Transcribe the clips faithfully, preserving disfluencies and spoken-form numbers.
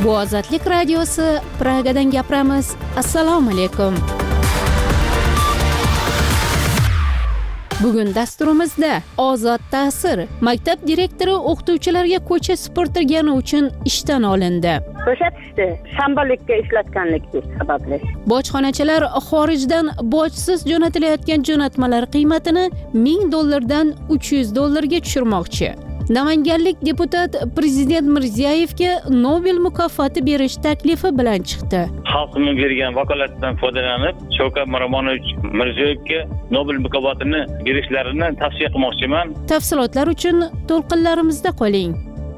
Bu Ozodlik radiosi, Pragadan gapiramiz. Assalomu alaykum. Bugun dasturimizda ozod ta'sir. Maktab direktori o'qituvchilarga ko'cha supurtirgani uchun ishdan olindi. Ko'rsatishdi, shanbalikka ishlatganlik sababli. Bojxonachilar xorijdan bojsiz jo'natilayotgan jo'natmalar qiymatini ming dollardan uch yuz dollarga tushirmoqchi. Namanganlik deputat Prezident Mirziyoyevga Nobel mukofoti berish taklifi bilan chiqdi. Xalqimning bergan vakolatidan foydalanib, Shavkat Miromonovich Mirziyoyevga Nobel mukofotini berishlarini tavsiya qilmoqchiman. Tafsilotlar uchun to'lqinlarimizda qoling.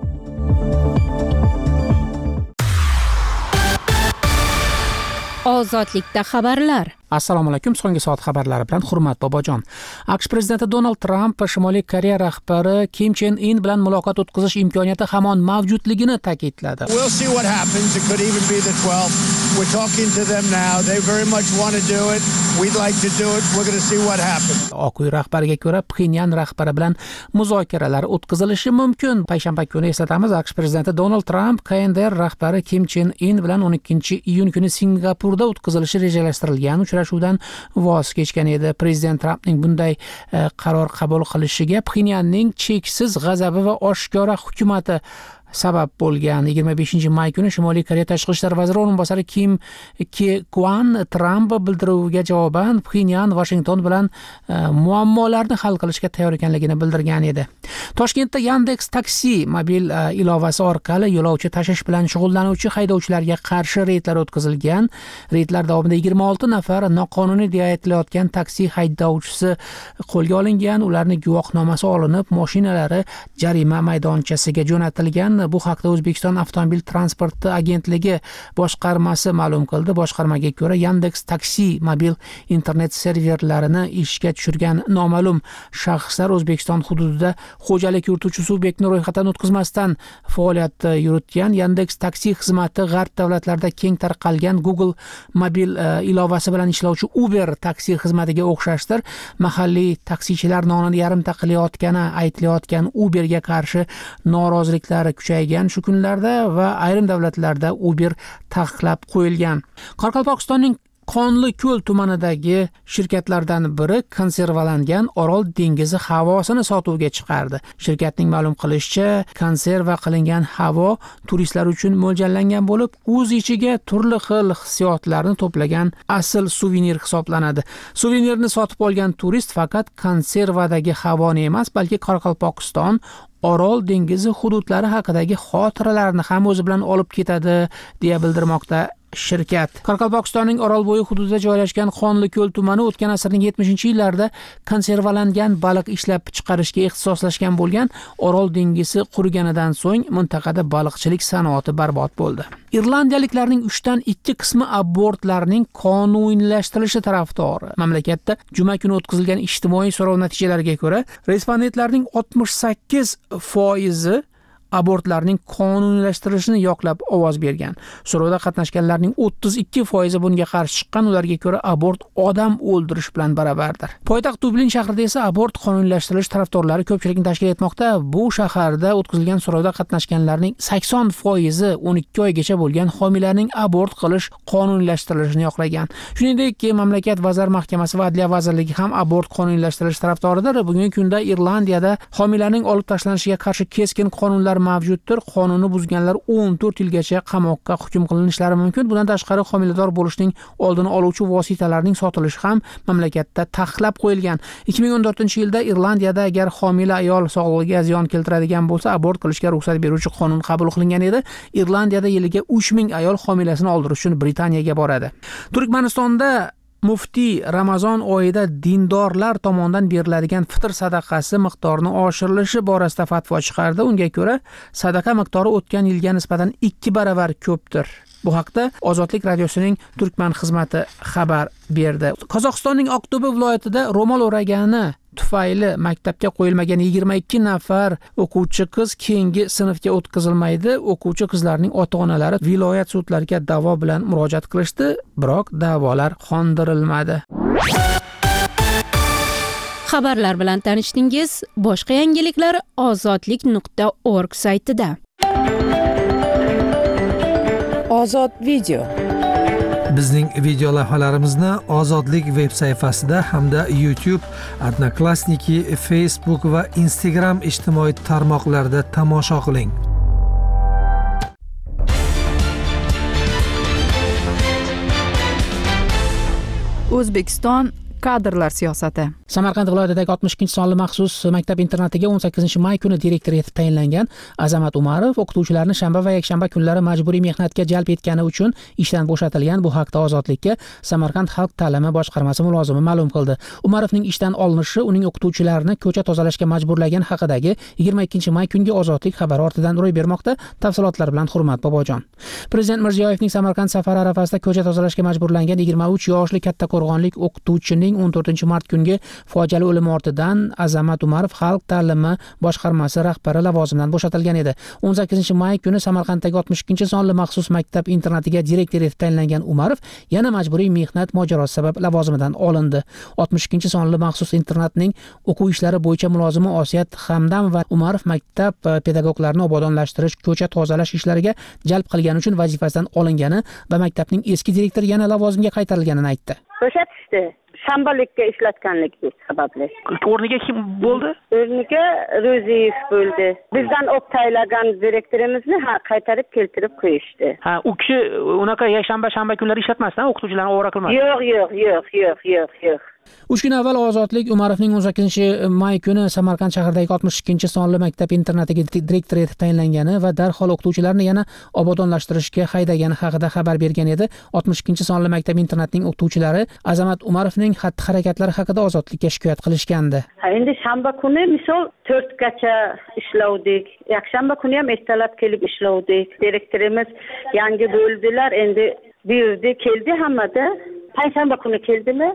Ozodlikda xabarlar. Assalomu alaykum. So'nggi soat xabarlari bilan Hurmat Bobojon. AQSh prezidenti Donald Tramp Shimoliy Koreya rahbari Kim Chen In bilan muloqot o'tkazish imkoniyati hamon mavjudligini ta'kidladi. We'll see what happens. It could even be the twelfth. We're talking to them now. They very much want to do it. We'd like to do it. We're going to see what happens. Oq uy rahbariga ko'ra Pxenyan rahbari bilan muzokaralar o'tkazilishi mumkin. Payshanba kuni eslatamiz, AQSh prezidenti Donald Tramp K N D R rahbari Kim Chen In bilan o'n ikkinchi iyun kuni Singapurda o'tkazilishi rejalashtirilgan uchrashuvdan voz kechgan edi. Prezident Trampning bunday e, qaror qabul qilishiga Pxenyanning cheksiz g'azabi va oshkora hukumati sabab bo'lgan. yigirma beshinchi may kuni Shimoliy Koreya tashqi ishlar vaziri o'rinbosari Kim Ki Kwan Tramp bildiruviga javoban Pxenyan Washington bilan e, muammolarni hal qilishga tayyor ekanligini bildirgan edi. Toshkentda Yandex Taksi mobil e, ilovasi orqali yo'lovchi tashish bilan shug'ullanuvchi haydovchilarga qarshi reydlar o'tkazilgan. Reydlar davomida yigirma olti nafar noqonuniy deya aytilayotgan taksi haydovchisi qo'lga olingan. Ularning guvohnomasi olinib, mashinalari jarima maydonchasiga jo'natilgan. Bu haqda O'zbekiston Avtomobil transporti agentligi boshqarmasi ma'lum qildi. Boshqarmaga ko'ra, Yandex Taksi mobil internet serverlarini ishga tushirgan noma'lum shaxslar O'zbekiston hududida xo'jalik yurituvchi subyektni ro'yxatdan o'tkazmasdan faoliyat yuritgan. Yandex Taksi xizmati g'arb davlatlarida keng tarqalgan Google mobil uh, ilovasi bilan ishlovchi Uber taksi xizmatiga o'xshashdir. Mahalliy taksichilar nonini yarimta qilayotgani aytilayotgan Uberga qarshi noroziliklar kuchaygan shu kunlarda va ayrim davlatlarda Uber taqiqlab qo'yilgan. Qoraqalpog'istonning Qonliko'l tumanidagi shirkatlardan biri konservalangan Orol dengizi havosini sotuvga chiqardi. Shirkatning ma'lum qilishicha, konserva qilingan havo turistlar uchun mo'ljallangan bo'lib, o'z ichiga turli xil hissiyotlarni to'plagan asl suvenir hisoblanadi. Suvenirni sotib olgan turist faqat konservadagi havoni emas, balki Qoraqalpog'iston Orol dengizi hududlari haqidagi xotiralarni ham o'zi bilan olib ketadi, deya bildirmoqda shirkat. Qoraqalpog'istonning Orolbo'yi hududida joylashgan Qonliko'l tumani o'tgan asrning yetmishinchi yillarida konservalangan baliq ishlab chiqarishga ixtisoslashgan bo'lgan. Orol dengizi quriganidan so'ng mintaqada baliqchilik sanoati barbod bo'ldi. Irlandiyaliklarning uchdan ikki qismi abortlarning qonuniylashtirishi tarafdori. Mamlakatda juma kuni o'tkazilgan ijtimoiy so'rov natijalariga ko'ra, respondentlarning oltmish sakkiz foizi abortlarning qonuniylashtirilisini yoqlab ovoz bergan. So'rovda qatnashganlarning o'ttiz ikki foizi bunga qarshi chiqqan. Ularga ko'ra abort odam o'ldirish bilan baravardir. Poytaxt Dublin shahrida esa abort qonuniylashtirish tarafdorlari ko'pchilikni tashkil etmoqda. Bu shaharda o'tkazilgan so'rovda qatnashganlarning sakson foizi o'n ikki oygacha bo'lgan homiylarning abort qilish qonuniylashtirilisini yoqlagan. Shuningdek, mamlakat vazir mahkamasi va adliya vazirligi ham abort qonuniylashtirish tarafdoridir. Bugungi kunda Irlandiyada homiylarning olib tashlanishiga qarshi keskin qonunlar mavjuddir. Qonunni buzganlar o'n to'rt yilgacha qamoqqa hukm qilinishlari mumkin. Bundan tashqari homilador bo'lishning oldini oluvchi vositalarning sotilishi ham mamlakatda taqiqlab qo'yilgan. ikki ming o'n to'rtinchi yilda Irlandiyada agar homila ayol sog'lig'iga ziyon keltiradigan bo'lsa, abort qilishga ruxsat beruvchi qonun qabul qilingan edi. Irlandiyada yiliga uch ming ayol homilasini oldirish uchun Britaniyaga boradi. Turkmanistonda Muftiy Ramazon oyida dindorlar tomonidan beriladigan fitr sadaqasi miqdorini oshirilishi borasida fatvo chiqardi. Unga ko'ra, sadaqa miqdori o'tgan yilga nisbatan ikki baravar ko'pdir. Bu haqda Ozodlik radiosining Turkman xizmati xabar berdi. Qozog'istonning Oqto'ba viloyatida ro'mol o'ragani tufayli maktabga qo'yilmagan yigirma ikki nafar o'quvchi qiz keyingi sinfga o'tkazilmaydi. O'quvchi qizlarning ota-onalari viloyat sudlariga da'vo bilan murojaat qilishdi, biroq da'volar qondirilmadi. Xabarlar bilan tanishdingiz. Boshqa yangiliklar ozodlik nuqta org saytida. Ozod video. Bizning video lavhalarimizni Ozodlik veb sayfasida hamda YouTube, Odnoklassniki, Facebook va Instagram ijtimoiy tarmoqlarida tomosha qiling. O'zbekiston kadrlar siyosati. Samarqand viloyatidagi oltmish ikkinchi sonli maxsus maktab internatiga o'n sakkizinchi may kuni direktor etib tayinlangan Azamat Umarov o'qituvchilarni shanba va yakshanba kunlari majburiy mehnatga jalb etgani uchun ishdan bo'shatilgan. Bu haqda Ozodlikka Samarqand xalq ta'limi boshqarmasi mulozimi ma'lum qildi. Umarovning ishdan olinishi uning o'qituvchilarni ko'cha tozalashga majburlagan haqidagi yigirma ikkinchi may kungi Ozodlik xabari ortidan ro'y bermoqda. Tafsilotlar bilan Hurmat Bobojon. Prezident Mirziyoyevning Samarqand safari arafasida ko'cha tozalashga majburlangan yigirma uch yoshli kattaqo'rg'onlik o'qituvchining o'n to'rtinchi mart kungi fojiali o'limi ortidan Azamat Umarov xalq ta'limi boshqarmasi rahbari lavozimidan bo'shatilgan edi. o'n sakkizinchi may kuni Samarqanddagi oltmish ikkinchi sonli maxsus maktab internatiga direktor etib tayinlangan Umarov yana majburiy mehnat mojarosi sabab lavozimidan olindi. oltmish ikkinchi sonli maxsus internatning o'quv ishlari bo'yicha mulozimi Osiyat Hamdam va Umarov maktab pedagoglarini obodonlashtirish, ko'cha tozalash ishlariga jalb qilgani uchun vazifasidan olingani va maktabning eski direktori yana lavozimga qaytarilganini aytdi. Bo'shatishdi. Shambalikka ishlatganlik sababli. O'rniga kim bo'ldi? O'rniga Ro'ziyev bo'ldi. Bizdan o'q tayinlagan direktorimizni ha qaytarib keltirib qo'yishdi. Ha, u kishi unaqa yakshanba shanba kunlari ishlatmasdan o'qituvchilarni ovora qilmasdi. Yo'q, yo'q, yo'q, yo'q, yo'q, yo'q. uch kun avval Ozodlik Umarovning o'n sakkizinchi may kuni Samarqand shahridagi oltmish ikkinchi sonli maktab internatiga direktor etib tayinlangani va darhol o'qituvchilarni yana obodonlashtirishga haydagani haqida xabar bergan edi. oltmish ikkinchi sonli maktab internatining o'qituvchilari Azamat Umarovning xatti-harakatlari haqida Ozodlikka shikoyat qilishgandi. Ha, endi shanba kuni misol to'rtgacha ishlovdik. Yakshanba kuni ham ertalab kelib ishlovdik. Direktorimiz yangi bo'ldilar. Endi bu yerda keldi hammada. Payshanba kuni keldimi?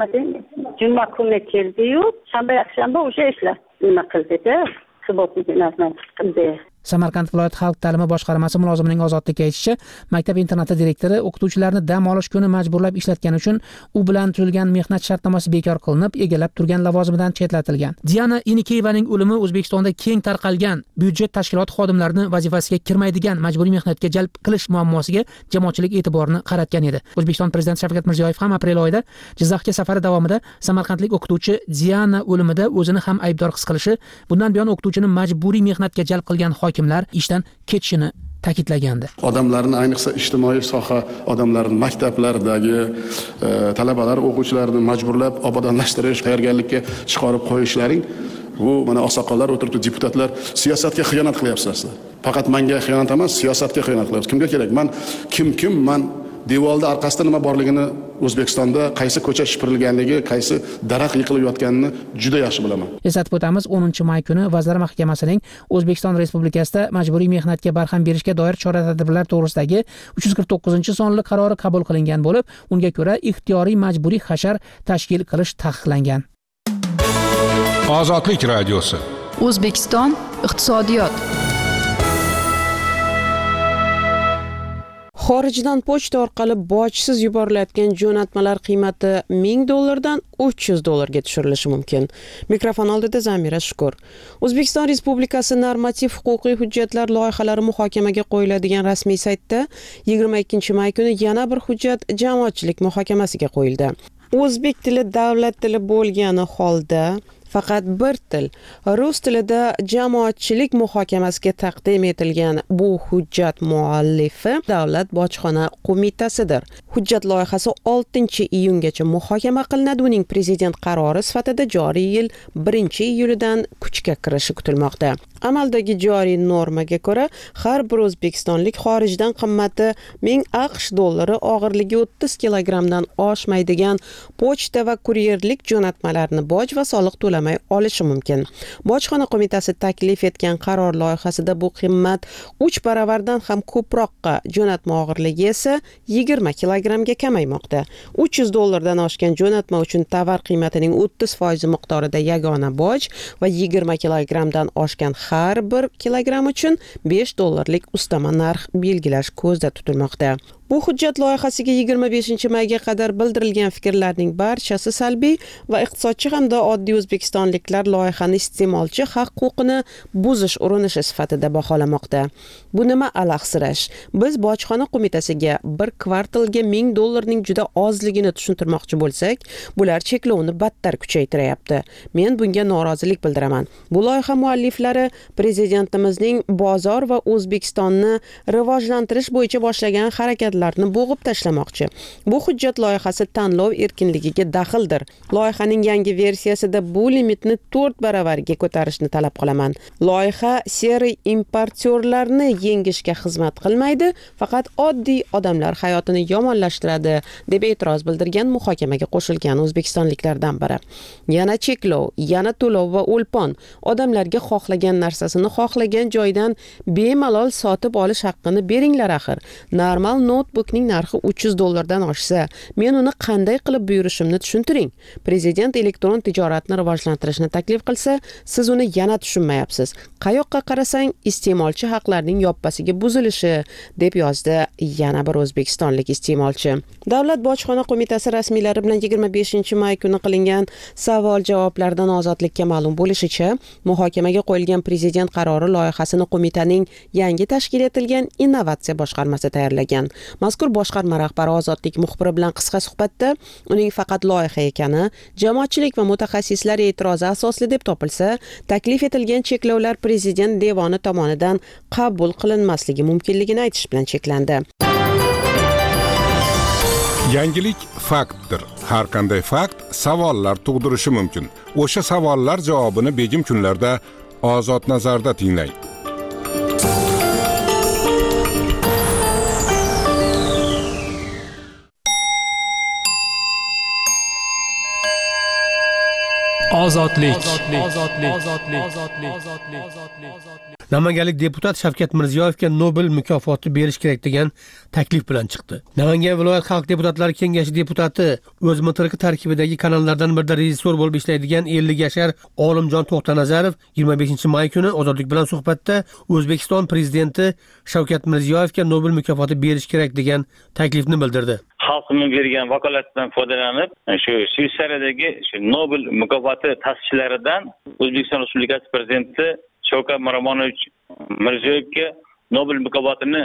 Juma kuni keldi-yu, shanba yakshanba o'sha ishlar nima qildi-da, hisobotni nazardan chiqdi. Samarqand viloyat xalq ta'limi boshqarmasi mulozimining Ozodlikka aytishicha, maktab internati direktori o'qituvchilarni dam olish kuni majburlab ishlatgani uchun u bilan tuzilgan mehnat shartnomasi bekor qilinib, egallab turgan lavozimidan chetlatilgan. Diana Inikeyevaning o'limi O'zbekistonda keng tarqalgan byudjet tashkiloti xodimlarini vazifasiga kirmaydigan majburiy mehnatga jalb qilish muammosiga jamoatchilik e'tiborini qaratgan edi. O'zbekiston prezidenti Shavkat Mirziyoyev ham aprel oyida Jizzaxga safari davomida samarqandlik o'qituvchi Diana o'limida o'zini ham aybdor his qilishi, bundan buyon o'qituvchini majburiy mehnatga jalb qilgan hokimlar ishdan ketishini ta'kidlagandi. Odamlarni, ayniqsa ijtimoiy soha odamlarini maktablardagi e, talabalar, o'quvchilarni majburlab obodonlashtirish, tayyorgarlikka chiqarib qo'yishlaring, bu mana oqsoqollar o'tiribdi, deputatlar siyosatga xiyonat qilyapsizlar. Faqat menga xiyonat emas, siyosatga xiyonat qilyapsiz. Kimga kerak? Men kim kim men devorda orqasida nima borligini, O'zbekistonda qaysi ko'cha shipirilganligi, qaysi daraxt yiqilib yotganini juda yaxshi bilaman. Eslatib o'tamiz, o'ninchi may kuni Vazirlar Mahkamasining O'zbekiston Respublikasida majburiy mehnatga barham berishga doir chora-tadbirlar to'g'risidagi uch yuz qirq to'qqizinchi sonli qarori qabul qilingan bo'lib, unga ko'ra ixtiyoriy majburiy hashar tashkil qilish taqiqlangan. Ozodlik radiosi. O'zbekiston iqtisodiyot. Xorijdan pochta orqali bojsiz yuborilayotgan jo'natmalar qiymati ming dollardan uch yuz dollarga tushirilishi mumkin. Mikrofon oldida Zamira Shukur. O'zbekiston Respublikasi normativ huquqiy hujjatlar loyihalari muhokamaga qo'yiladigan rasmiy saytda yigirma ikkinchi may kuni yana bir hujjat jamoatchilik muhokamasiga qo'yildi. O'zbek tili davlat tili bo'lgani holda faqat bir til, rus tilida jamoatchilik muhokamasiga taqdim etilgan bu hujjat muallifi Davlat bojxona qo'mitasidir. Hujjat loyihasi oltinchi iyungacha muhokama qilinadi. Uning prezident qarori sifatida joriy yil birinchi iyulidan kuchga kirishi kutilmoqda. Amaldagi joriy normaga ko'ra, har bir o'zbekistonlik xorijdan qimmati ming aqsh dollari, og'irligi o'ttiz kilogrammdan oshmaydigan pochta va kuryerlik jo'natmalarni boj va soliq to'lamay olishi mumkin. Bojxona qo'mitasi taklif etgan qaror loyihasida bu qimmat uch baravardan ham ko'proqqa, jo'natma og'irligi esa yigirma kilogrammga kamaymoqda. uch yuz dollardan oshgan jo'natma uchun tovar qiymatining o'ttiz foiz miqdorida yagona boj va yigirma kilogrammdan oshgan har bir kilogramm uchun besh dollarlik ustama narx belgilash ko'zda tutilmoqda. Bu Bu hujjat loyihasiga yigirma beshinchi mayga qadar bildirilgan fikrlarning barchasi salbiy va iqtisodchi hamda oddiy o'zbekistonliklar loyihani iste'molchi haq-huquqini buzish urinishi sifatida baholamoqda. Bu nima alahsirash? Biz bojxona qo'mitasiga bir kvartalga ming dollarning juda ozligini tushuntirmoqchi bo'lsak, bular cheklovni battar kuchaytiryapti. Men bunga norozilik bildiraman. Bu loyiha mualliflari prezidentimizning bozor va O'zbekistonni rivojlantirish bo'yicha boshlagan harakatlarni bo'g'ib tashlamoqchi. Bu hujjat loyihasi tanlov erkinligiga daxldir. Loyihaning yangi versiyasida bu limitni to'rt baravarga ko'tarishni talab qilaman. Loyiha seriy importyorlarni yengishga xizmat qilmaydi, faqat oddiy odamlar hayotini yomonlashtiradi, deb e'tiroz bildirgan muhokamaga qo'shilgan o'zbekistonliklardan biri. Yana cheklov, yana to'lov va o'lpon. Odamlarga xohlagan narsasini xohlagan joydan bemalol sotib olish haqqini beringlar axir. Normal notebookning narxi uch yuz dollardan oshsa, men uni qanday qilib buyurishimni tushuntiring. Prezident elektron tijoratni rivojlantirishni taklif qilsa, siz uni yana tushunmayapsiz. Qayoqqa qarasang, iste'molchi haqlarining yoppasiga buzilishi, deb yozdi yana bir o'zbekistonlik iste'molchi. Davlat bojxona qo'mitasi rasmiylari bilan yigirma beshinchi may kuni qilingan savol-javoblardan ozodlikka ma'lum bo'lishicha, muhokamaga qo'yilgan prezident qarori loyihasini qo'mitaning yangi tashkil etilgan innovatsiya boshqarmasi tayyorlagan. Mazkur boshqarma rahbari Ozodlik muxbiri bilan qisqa suhbatda uning faqat loyiha ekani, jamoatchilik va mutaxassislar e'tirozi asosli deb topilsa, taklif etilgan cheklovlar prezident devoni tomonidan qabul qilinmasligi mumkinligini aytish bilan cheklandi. Yangilik faktdir. Har qanday fakt savollar tug'dirishi mumkin. O'sha savollar javobini begim kunlarda Ozod nazarda tinglang. Ozodlik. Namanganlik deputat Shavkat Mirziyoyevga Nobel mukofoti berish kerak degan taklif bilan chiqdi. Namangan viloyat xalq deputatlari kengashi deputati o'z mitirqi tarkibidagi kanallardan birida rejissor bo'lib ishlaydigan ellik yashar Olimjon To'xtanazarov yigirma beshinchi may kuni Ozodlik bilan suhbatda O'zbekiston prezidenti Shavkat Mirziyoyevga Nobel mukofoti berish kerak degan taklifni bildirdi. Xalqning bergan vakolatidan foydalanib, shu Shveysariyadagi shu Nobel mukofoti ta'sischilaridan O'zbekiston Respublikasi prezidenti Shavkat Miromonovich Mirziyoyevga Nobel mukofotini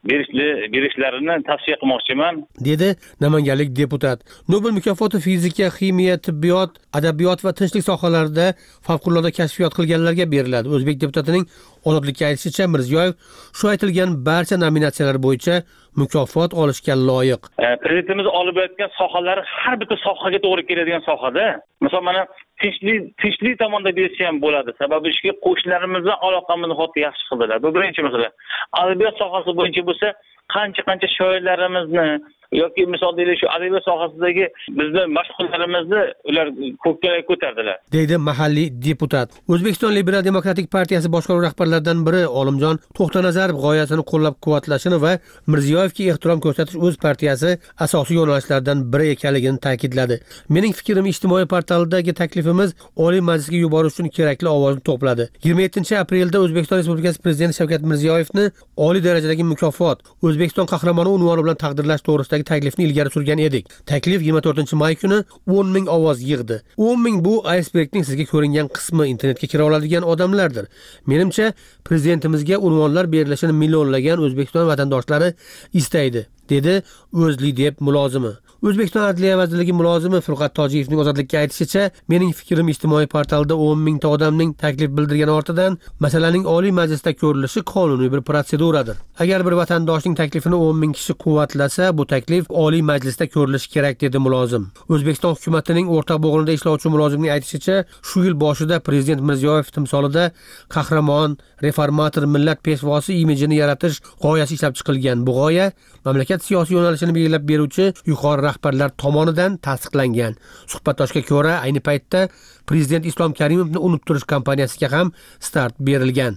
berishlarini tavsiya qilmoqchiman, dedi namanganlik deputat. Nobel mukofoti fizika, ximiya, tibbiyot, adabiyot va tinchlik sohalarida favqulodda kashfiyot qilganlarga beriladi. O'zbek deputatining Ozodlikka aytishicha, Mirziyoyev shu aytilgan barcha nominatsiyalar bo'yicha mukofot olishga loyiq. Prezidentimiz olib o'tgan sohalar har bitta sohaga to'g'ri keladigan sohada. Masalan, mana tinchlik tinchlik tomonda bersa ham bo'ladi. Sababi ishga qo'shnilarimizni aloqamizni xuddi yaxshi qildilar. Bu birinchi masala. Adabiyot sohasi bo'yicha bo'lsa, qancha-qancha shoirlarimizni yoki misol deylik shu adabiyot sohasidagi bizni mashhurlarimizni ular ko'kka ko'tardilar, deydi mahalliy deputat. O'zbekiston Liberal demokratik partiyasi boshqaruv rahbarlaridan biri Olimjon To'xtanazarov g'oyasini qo'llab-quvvatlashini va Mirziyoyevga ehtirom ko'rsatish o'z partiyasi asosiy yo'nalishlaridan biri ekanligini ta'kidladi. Mening fikrim, ijtimoiy portaldagi taklifimiz Oliy Majlisga yuborish uchun kerakli ovozni to'pladi. yigirma yettinchi aprelda O'zbekiston Respublikasi prezidenti Shavkat Mirziyoyevni oliy darajadagi mukofot O'zbekiston qahramoni unvoni bilan taqdirlash to'g'risida taklifni ilgari surgan edik. Taklif yigirma to'rtinchi may kuni o'n ming ovoz yig'di. o'n ming bu aysbergning sizga ko'ringan qismi, internetga kira oladigan odamlardir. Menimcha, prezidentimizga unvonlar berilishini millionlagan O'zbekiston vatandoshlari istaydi, dedi o'zli deb mulozimi. O'zbekiston Adliya vazirligi mulozimi Furqat Tojiyevning Ozodlikka aytishicha, mening fikrim, ijtimoiy portalda o'n mingta odamning taklif bildirgani ortidan masalaning Oliy Majlisda ko'rilishi qonuniy bir protseduradir. Agar bir vatandoshning taklifini o'n ming kishi quvvatlasa, bu taklif Oliy Majlisda ko'rilishi kerak, dedi mulozim. O'zbekiston hukumatining o'rtaq bo'g'inida ishlovchi mulozimning aytishicha, shu yil boshida prezident Mirziyoyev timsolida qahramon, reformator, millat peshvosi imijini yaratish g'oyasi ishlab chiqilgan. Bu g'oya mamlakat siyosiy yo'nalishini belgilab beruvchi yuqori rahbarlar tomonidan tasdiqlangan. Suhbatdoshga ko'ra, ayni paytda prezident Islom Karimovni unuttirish kampaniyasiga ham start berilgan.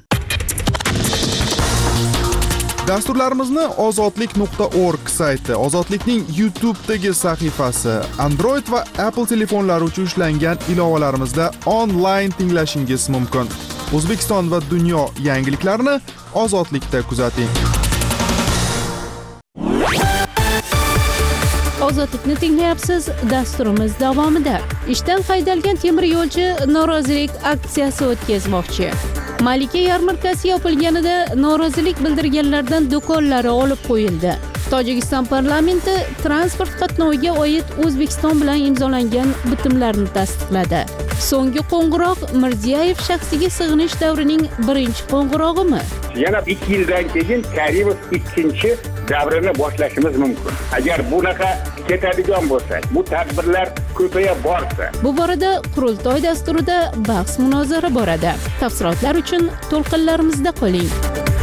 Dasturlarimizni ozodlik nuqta org sayti, Ozodlikning YouTube'dagi sahifasi, Android va Apple telefonlari uchun ishlangan ilovalarimizda onlayn tinglashingiz mumkin. O'zbekiston va dunyo yangiliklarini Ozodlikda kuzating. Ozodlikni tinglayapsiz. Dasturimiz davomida ishdan haydalgan temir yo'lchi norozilik aksiyasi o'tkazmoqchi. Malika yarmarkasi yopilganida norozilik bildirganlardan do'konlari olib qo'yildi. Tojikiston parlamenti transport qatnoviga oid O'zbekiston bilan imzolangan bitimlarni tasdiqladi. So'nggi qo'ng'iroq Mirziyoyev shaxsiga sig'inish davrining birinchi qo'ng'irog'imi? Yana ikki yildan keyin Karimov ikkinchi davrini boshlashimiz mumkin. Agar bunaqa ketadigan bo'lsa, bu tadbirlar ko'paya borsa. Bu borada qurultoy dasturida bahs munozara boradi. Tafsilotlar uchun to'lqinlarimizda qoling.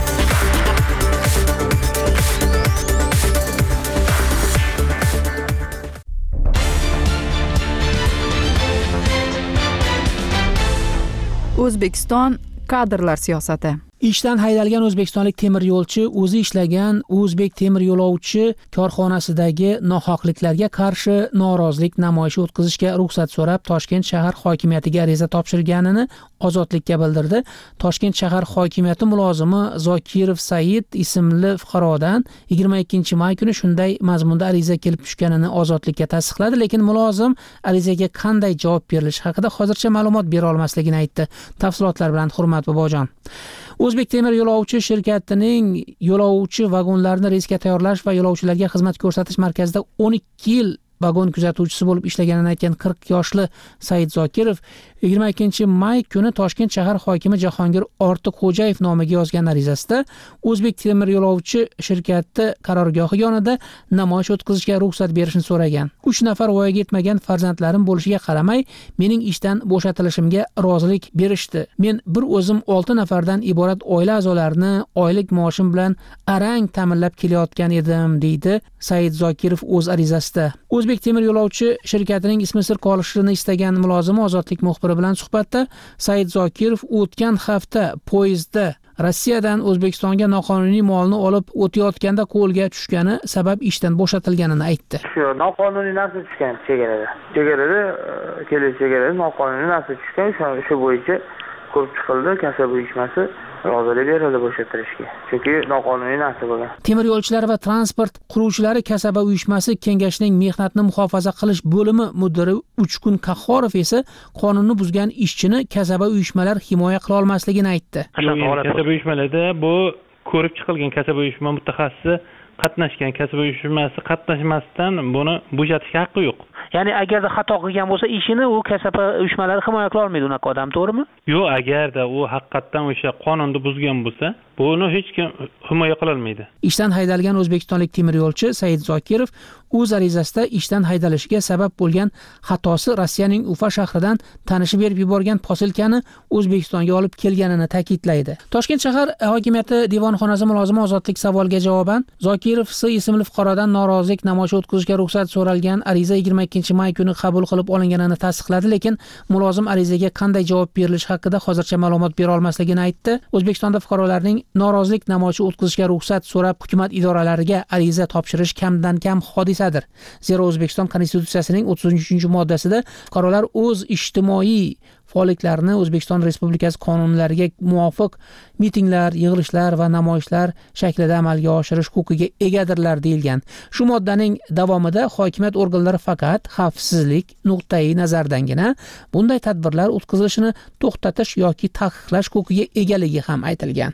O'zbekiston kadrlar siyosati. Ishdan haydalgan o'zbekistonlik temir yo'lchi o'zi ishlagan O'zbek temir yo'lovchi korxonasidagi nohaqliklarga qarshi norozilik namoyishi o'tkazishga ruxsat so'rab Toshkent shahar hokimiyatiga ariza topshirganini Ozodlikka bildirdi. Toshkent shahar hokimiyati mulozimi Zokirov Said ismli fuqarodan yigirma ikkinchi may kuni shunday mazmunda ariza kelib tushganini Ozodlikka tasdiqladi, lekin mulozim arizaga qanday javob berilishi haqida hozircha ma'lumot bera olmasligini aytdi. Tafsilotlar bilan Hurmat Bobojon. O'zbek temir yo'lovchi shirkatining yo'lovchi vagonlarini reysga tayyorlash va yo'lovchilarga xizmat ko'rsatish markazida o'n ikki yil vagon kuzatuvchisi bo'lib ishlaganini aytgan qirq yoshli Said Zokirov yigirma ikkinchi may kuni Toshkent shahar hokimi Jahongir Ortiqxo'jayev nomiga yozgan arizasida O'zbek temir yo'lovchi shirkati qarorgohi yonida namoyish o'tkazishga ruxsat berishni so'ragan. uch nafar voyaga yetmagan farzandlarim bo'lishiga qaramay, mening ishdan bo'shatilishimga rozilik berishdi. Men bir o'zim olti nafardan iborat oila a'zolarini oylik maoshim bilan arang ta'minlab kelayotgan edim, deydi Said Zokirov o'z arizasida. O'zbek temir yo'lovchi shirkatining ismi sir qolishini istagan mulozimi Ozodlik muxbiri bilan suhbatda Said Zokirov o'tgan hafta poyezdda Rossiyadan O'zbekistonga noqonuniy molni olib o'tayotganda qo'lga tushgani sabab ishdan bo'shatilganini aytdi. Shu noqonuniy narsa tushgan chegarada. Chegarada kelish chegarada noqonuniy narsa tushgan, shu bo'yicha ko'rib chiqildi, kasaba uyushmasi rozilik berildi bo'shatirishga. Chunki noqonuniy narsa bo'lgan. Temir yo'lchilar va transport quruvchilari kasaba uyushmasi kengashining mehnatni muhofaza qilish bo'limi mudiri Uchkun Qahhorov esa qonunni buzgan ishchini kasaba uyushmalar himoya qila olmasligini aytdi. Kasaba uyushmalarda bu ko'rib chiqilgan kasaba uyushma mutaxassisi qatnashgan kasaba uyushmasi qatnashmasdan buni bo'shatishga haqqi yo'q. Ya'ni agarda xato qilgan bo'lsa, ishini u kasaba uyushmalari himoya qila olmaydi unaqa odam, to'g'rimi? Yo'q, agarda u haqiqatan o'sha qonunni buzgan bo'lsa, buni hech kim himoya qila olmaydi. Ishdan haydalgan o'zbekistonlik temir yo'lchi Said Zokirov o'z arizasida ishdan haydalishiga sabab bo'lgan xatosi Rossiyaning Ufa shahridan tanishi berib yuborgan posilkani O'zbekistonga olib kelganini ta'kidlaydi. Toshkent shahar hokimiyati devonxonasi mulozimi Ozodlik savoliga javoban Zokirov S ismli fuqarodan norozilik namoyishi o'tkazishga ruxsat so'ralgan ariza yigirma ikkinchi may kuni qabul qilib olinganini tasdiqladi, lekin mulozim arizaga qanday javob berilishi haqida hozircha ma'lumot bera olmasligini aytdi. O'zbekistonda fuqarolarning norozilik namoyishi o'tkazishga ruxsat so'rab hukumat idoralariga ariza topshirish kamdan kam hodisadir. Zero O'zbekiston Konstitutsiyasining o'ttiz uchinchi moddasida fuqarolar o'z ijtimoiy faolliklarini O'zbekiston Respublikasi qonunlariga muvofiq mitinglar, yig'ilishlar va namoyishlar shaklida amalga oshirish huquqiga egadirlar deyilgan. Shu moddaning davomida hokimiyat organlari faqat xavfsizlik nuqtai nazardangina bunday tadbirlar o'tkazilishini to'xtatish yoki taqiqlash huquqiga egaligi ham aytilgan.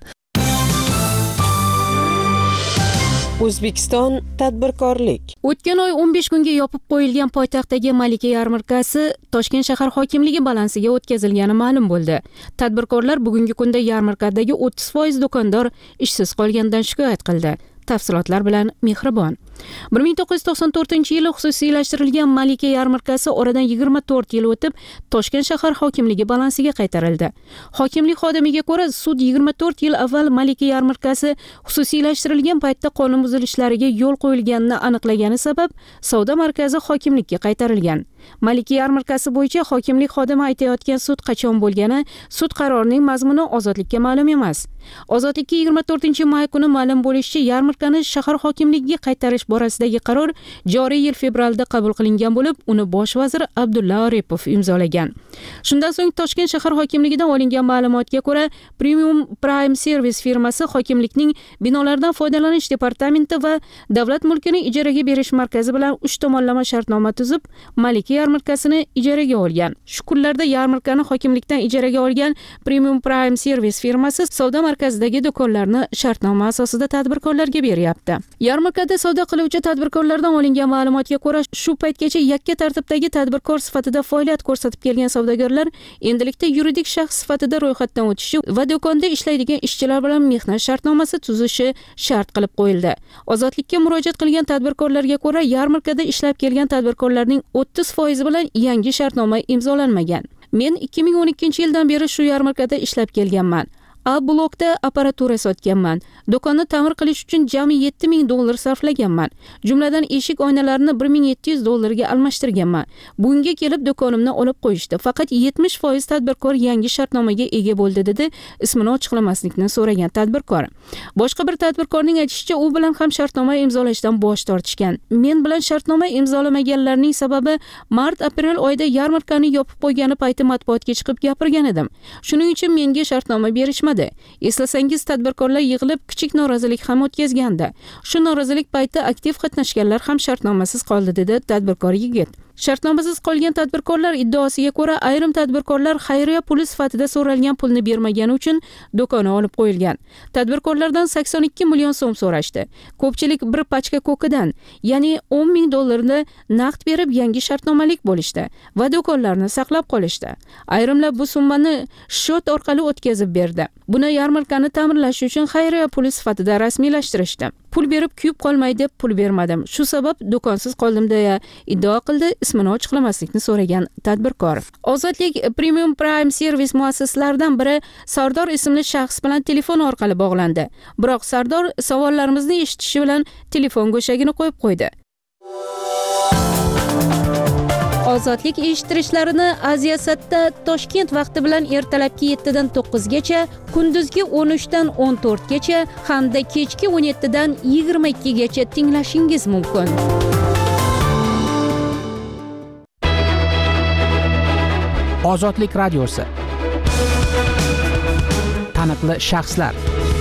O'zbekiston tadbirkorlik. O'tgan oy o'n besh kunga yopib qo'yilgan poytaxtdagi Malika yarmarkasi Toshkent shahar hokimligi balansiga o'tkazilgani ma'lum bo'ldi. Tadbirkorlar bugungi kunda yarmarkadagi o'ttiz foiz do'kondor ishsiz qolganidan shikoyat qildi. Tafsilotlar bilan Mehribon. bir ming to'qqiz yuz to'qson to'rtinchi yili xususiylashtirilgan Malika yarmarkasi oradan yigirma to'rt yil o'tib Toshkent shahar hokimligi balansiga qaytarildi. Hokimlik xodimiga ko'ra, sud yigirma to'rt yil avval Malika yarmarkasi xususiylashtirilgan paytda qonun buzilishlariga yo'l qo'yilganini aniqlagani sabab savdo markazi hokimlikka qaytarilgan. Malika yarmarkasi bo'yicha hokimlik xodimi aytayotgan sud qachon bo'lgani sud qarorining mazmuni Ozodlikka ma'lum emas. Ozodlikka yigirma to'rtinchi may kuni ma'lum bo'lishicha, yarmarkani shahar hokimligiga qaytarish borasidagi qaror joriy yil fevralda qabul qilingan bo'lib, uni bosh vazir Abdulla Aripov imzolagan. Shundan so'ng Toshkent shahar hokimligidan olingan ma'lumotga ko'ra, Premium Prime Service firmasi hokimlikning binolardan foydalanish departamenti va davlat mulkini ijaraga berish markazi bilan uch tomonlama shartnoma tuzib, Malika yarmarkasini ijaraga olgan. Shu kunlarda yarmarkani hokimlikdan ijaraga olgan Premium Prime Service firmasi savdo markazidagi do'konlarni shartnoma asosida tadbirkorlarga beryapti. Yarmarkada savdo qiluvchi tadbirkorlardan olingan ma'lumotga ko'ra, shu paytgacha yakka tartibdagi tadbirkor sifatida faoliyat ko'rsatib kelgan savdogarlar endilikda yuridik shaxs sifatida ro'yxatdan o'tishi va do'konda ishlaydigan ishchilar bilan mehnat shartnomasi tuzishi shart qilib qo'yildi. Ozodlikka murojaat qilgan tadbirkorlarga ko'ra, yarmarkada ishlab kelgan tadbirkorlarning o'ttiz foiz bilan yangi shartnoma imzolanmagan. Men ikki ming o'n ikkinchi yildan beri shu yarmarkada ishlab kelganman. A blokda apparatura sotganman. Do'konni ta'mir qilish uchun jami yetti ming dollar sarflaganman. Jumladan eshik oynalarini bir ming yetti yuz dollarga almashtirganman. Bunga kelib do'konimni olib qo'yishdi. Faqat yetmish foiz tadbirkor yangi shartnomaga ega bo'ldi, dedi ismini ochiqlamaslikni so'ragan tadbirkor. Boshqa bir tadbirkorning aytishicha, u bilan ham shartnoma imzolashdan bosh tortishgan. Men bilan shartnoma imzolamaganlarning sababi mart-aprel oyida yarmarkani yopib qo'ygani payti matbuotga chiqib gapirgan edim. Shuning uchun menga shartnoma berishmadi. Eslasangiz, tadbirkorlar yig'ilib kichik norozilik ham o'tkazgandi. Shu norozilik payti aktiv qatnashganlar ham shartnomasiz qoldi, dedi tadbirkor yigit. Shartnomasiz qolgan tadbirkorlar iddaosiga ko'ra, ayrim tadbirkorlar xayriya puli sifatida so'ralgan pulni bermagani uchun do'koni olib qo'yilgan. Tadbirkorlardan sakson ikki million so'm so'rashdi. Ko'pchilik bir pachka ko'kidan, ya'ni o'n ming dollarni naqd berib yangi shartnomalik bo'lishdi va do'konlarni saqlab qolishdi. Ayrimlar bu summani shot orqali o'tkazib berdi. Buni yarmarkani ta'mirlash uchun xayriya puli sifatida rasmiylashtirishdi. Pul berib kuyib qolmay deb pul bermadim. Shu sabab do'konsiz qoldim, deya iddao qildi ismini ochiqlamaslikni so'ragan tadbirkor. Ozodlik Premium Prime Service muassislaridan biri Sardor ismli shaxs bilan telefon orqali bog'landi. Biroq Sardor savollarimizni eshitishi bilan telefon go'shagini qo'yib qo'ydi. Ozodlik eshittirishlarini Aziyasatda Toshkent vaqti bilan ertalabki yettidan to'qqizgacha, kunduzgi o'n uchdan o'n to'rtgacha hamda kechki o'n yettidan yigirma ikkigacha tinglashingiz mumkin. Ozodlik radiosi. Taniqli shaxslar.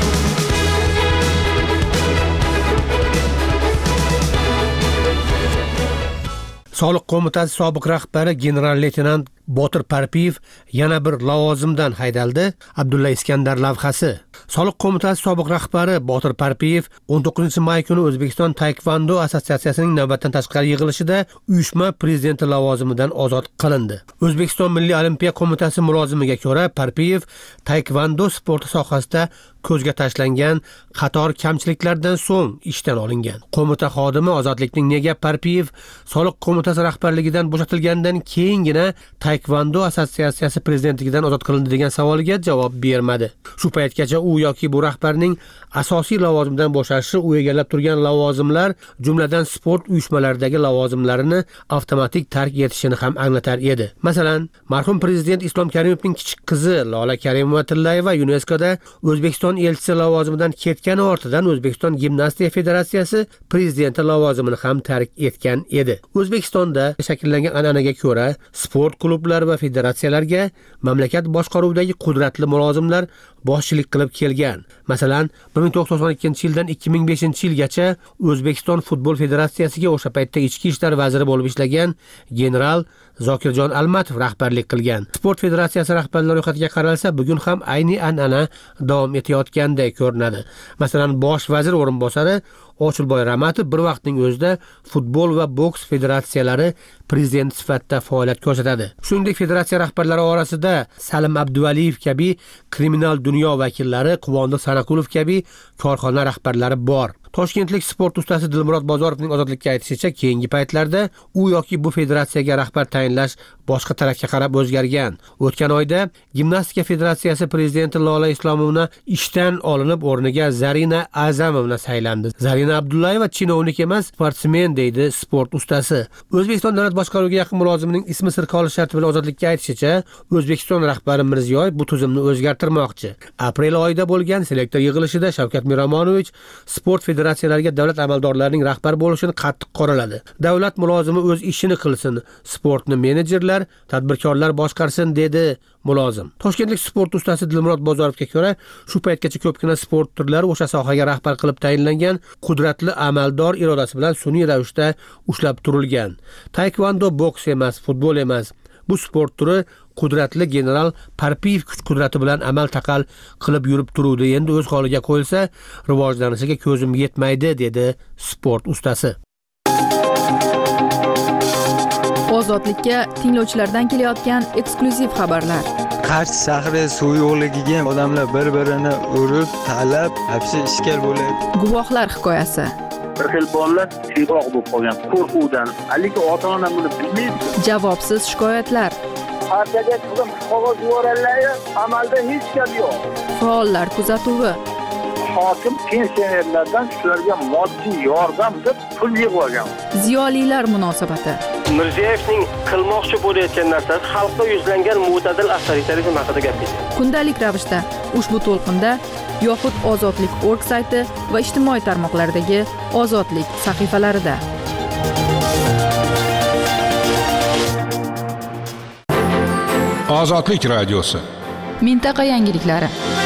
Soliq qo'mitasi sobiq rahbari general-leytenant Botir Parpiyev yana bir lavozimdan haydaldi. Abdulla Iskandar lavhasi. Soliq qo'mitasi sobiq rahbari Botir Parpiyev o'n to'qqizinchi may kuni O'zbekiston Taekvondo assotsiatsiyasining navbatdan tashqari yig'ilishida uyushma prezidenti lavozimidan ozod qilindi. O'zbekiston Milliy olimpiya qo'mitasi mulozimiga ko'ra, Parpiyev taekvondo sporti sohasida ko'zga tashlangan qator kamchiliklardan so'ng ishdan olingan. Qo'mita xodimi Ozodlikning nega Parpiyev soliq qo'mitasi rahbarligidan bo'shatilgandan keyingina Taekvondo assotsiatsiyasi prezidentligidan ozod qilindi degan savoliga javob bermadi. Shu paytgacha u yoki bu rahbarning asosiy lavozimdan bo'shashi u egallab turgan lavozimlar, jumladan sport uyushmalaridagi lavozimlarini avtomatik tark etishini ham anglatar edi. Masalan, marhum prezident Islom Karimovning kichik qizi Lola Karimova-Tillayeva YuNESKOda O'zbekiston elchisi lavozimidan ketgani ortidan O'zbekiston Gimnastiya Federatsiyasi prezidenti lavozimini ham tark etgan edi. O'zbekistonda shakllangan an'anaga ko'ra, sport klublari va federatsiyalarga mamlakat boshqaruvidagi qudratli mulozimlar boshchilik qilib kelgan. Masalan, bir ming to'qqiz yuz to'qson ikkinchi yildan ikki ming beshinchi yilgacha O'zbekiston futbol federatsiyasiga o'sha paytda ichki ishlar vaziri bo'lib ishlagan general Zokirjon Almatov rahbarlik qilgan. Sport federatsiyasi rahbarlari ro'yxatiga qaralsa, bugun ham ayni an'ana davom etayotgandek ko'rinadi. Masalan, bosh vazir o'rinbosari Ochilboy Ramatov bir vaqtning o'zida futbol va boks federatsiyalari prezident sifatida faoliyat ko'rsatadi. Shuningdek, federatsiya rahbarlari orasida Salim Abduvaliyev kabi kriminal dunyo vakillari, Quvondiq Sanaqulov kabi korxona rahbarlari bor. Toshkentlik sport ustasi Dilmurod Bozorovning Ozodlikka aytishicha, keyingi paytlarda u yoki bu federatsiyaga rahbar tayinlash boshqa tarafga qarab o'zgargan. O'tgan oyda Gimnastika Federatsiyasi prezidenti Lola Islomovna ishdan olinib, o'rniga Zarina Azamovna saylandi. Zarina Abdullayeva chinovnik emas, sportsmen deydi sport ustasi. O'zbekiston davlat boshqaruviga yaqin mulozimining ismi sir qolish sharti bilan Ozodlikka aytishicha, O'zbekiston rahbari Mirziyoyev bu tuzumni o'zgartirmoqchi. Aprel oyida bo'lgan selektor yig'ilishida Shavkat Miromonovich sport federatsiyalariga davlat amaldorlarining rahbar bo'lishini qattiq qoraladi. Davlat mulozimi o'z ishini qilsin, sportni menejerlar, tadbirkorlar boshqarsin dedi mulozim. Toshkentlik sport ustasi Dilmurod Bozorovga ko'ra, shu paytgacha ko'pgina sport turlari o'sha sohaga rahbar qilib tayinlangan qudratli amaldor irodasi bilan sun'iy ravishda ushlab turilgan. Taekvondo boks emas, futbol emas. Bu sport turi qudratli general Parpiyev kuch qudrati bilan amal taqal qilib yurib turuvdi. Endi o'z holiga qo'yilsa, rivojlanishiga ko'zim yetmaydi dedi sport ustasi. Ozodlikka tinglovchilardan kelayotgan eksklyuziv xabarlar. Qarshi shahri suv yo'qligiga odamlar bir-birini urib, talab, hapsi ishkal bo'ladi. Guvohlar hikoyasi. Bir xil bolalar siyroq bo'lib qolgan qo'rquvdan. Haligi ota-ona buni bilmaydi. Javobsiz shikoyatlar. Partiyaga qizim qog'oz yuborganlar, amalda hech gap yo'q. Faollar kuzatuvi. Hokim pensionerlardan shularga moddiy yordam deb pul yig'ib olgan. Ziyolilar munosabati. Mirziyoyevning qilmoqchi bo'layotgan narsasi xalqqa yuzlangan mo'tadil avtoritarizm haqida gapirdi. Kundalik ravishda ushbu to'lqinda yoxud ozodlik точка org sayti va ijtimoiy tarmoqlardagi Ozodlik sahifalarida. Ozodlik radiosi. Mintaqa yangiliklari.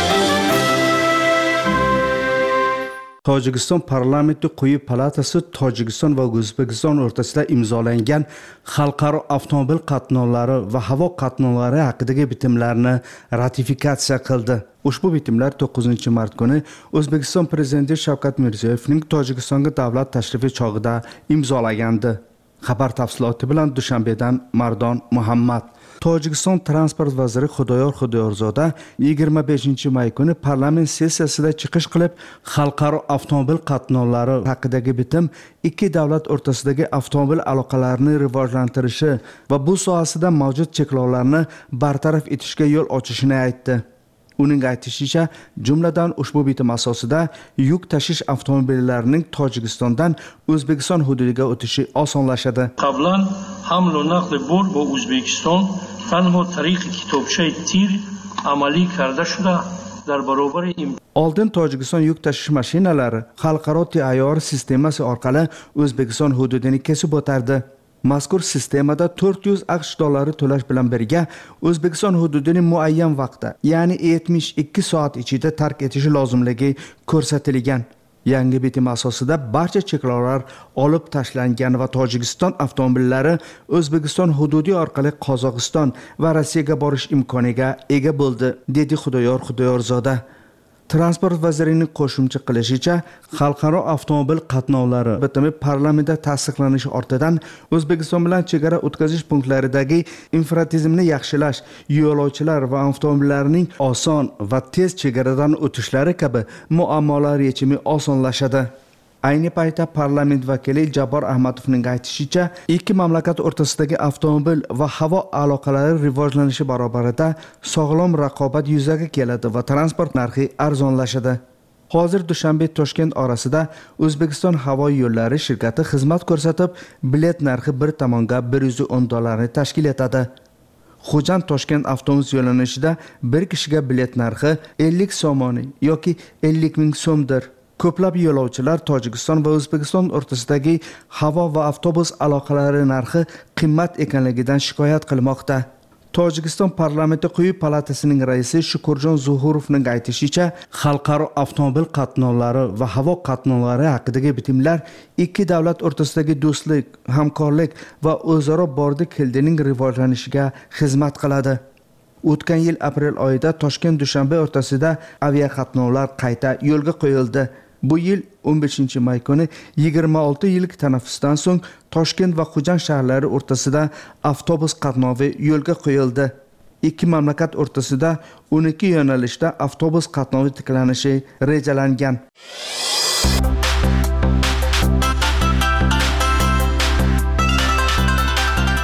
Tojikiston parlamenti quyi palatasi Tojikiston va O'zbekiston o'rtasida imzolangan xalqaro avtomobil qatnovlari va havo qatnovlari haqidagi bitimlarni ratifikatsiya qildi. Ushbu bitimlar to'qqizinchi mart kuni O'zbekiston prezidenti Shavkat Mirziyoyevning Tojikistonga davlat tashrifi chog'ida imzolagandi. Xabar tafsiloti bilan Dushanbedan Mardon Muhammad. Tojikiston transport vaziri Xudoyor Xudoyorzoda yigirma beshinchi may kuni parlament sessiyasida chiqish qilib, xalqaro avtomobil qatnovlari haqidagi bitim ikki davlat o'rtasidagi avtomobil aloqalarini rivojlantirishi va bu sohasida mavjud cheklovlarni bartaraf etishga yo'l ochishini aytdi. Uning aytishicha, jumladan ushbu bitim asosida yuk tashish avtomobillarining Tojikistondan O'zbekiston hududiga o'tishi osonlashadi. Qablan hamlo naqli bor ba O'zbekiston tanho tariqi kitobchay tir amaliy karda shuda dar barobari Oldin Tojikiston yuk tashish mashinalari xalqaro tayyor sistemasi orqali O'zbekiston hududini kesib o'tardi. Mazkur sistemada to'rt yuz aqsh dollari to'lash bilan birga O'zbekiston hududini muayyan vaqtda, ya'ni yetmish ikki soat ichida tark etishi lozimligi ko'rsatilgan. Yangi bitim asosida barcha cheklovlar olib tashlangan va Tojikiston avtomobillari O'zbekiston hududi orqali Qozog'iston va Rossiyaga borish imkoniga ega bo'ldi, dedi Xudoyor Xudoyorzoda. Transport vazirining qo'shimcha qilishicha, xalqaro avtomobil qatnovlari bitimi parlamentda tasdiqlanishi ortidan O'zbekiston bilan chegara o'tkazish punktlaridagi infratizimni yaxshilash, yo'lovchilar va avtomobillarning oson va tez chegaradan o'tishlari kabi muammolar yechimi osonlashadi. Ayni paytda parlament vakili Jabor Ahmadovning aytishicha, ikki mamlakat o'rtasidagi avtomobil va havo aloqalari rivojlanishi barobarida sog'lom raqobat yuzaga keladi va transport narxi arzonlashadi. Hozir Dushanbe Toshkent orasida O'zbekiston havo yo'llari shirkati xizmat ko'rsatib, bilet narxi bir tomonga bir yuz o'n dollarni tashkil etadi. Xo'jand Toshkent avtobus yo'nalishida bir kishiga bilet narxi ellik so'moni yoki ellik ming so'mdir. Ko'plab yo'lovchilar Tojikiston va O'zbekiston o'rtasidagi havo va avtobus aloqalari narxi qimmat ekanligidan shikoyat qilmoqda. Tojikiston parlamenti quyi palatasining raisi Shukurjon Zuhurovning aytishicha, xalqaro avtomobil qatnovlari va havo qatnovlari haqidagi bitimlar ikki davlat o'rtasidagi do'stlik, hamkorlik va o'zaro bordi-keldining rivojlanishiga xizmat qiladi. O'tgan yil aprel oyida Toshkent Dushanbe o'rtasida aviaqatnovlar qayta yo'lga qo'yildi. Bu yil o'n beshinchi may kuni yigirma olti yillik tanaffusdan so'ng Toshkent va Xo'jand shaharlari o'rtasida avtobus qatnovi yo'lga qo'yildi. Ikki mamlakat o'rtasida o'n ikki yo'nalishda avtobus qatnovi tiklanishi rejalangan.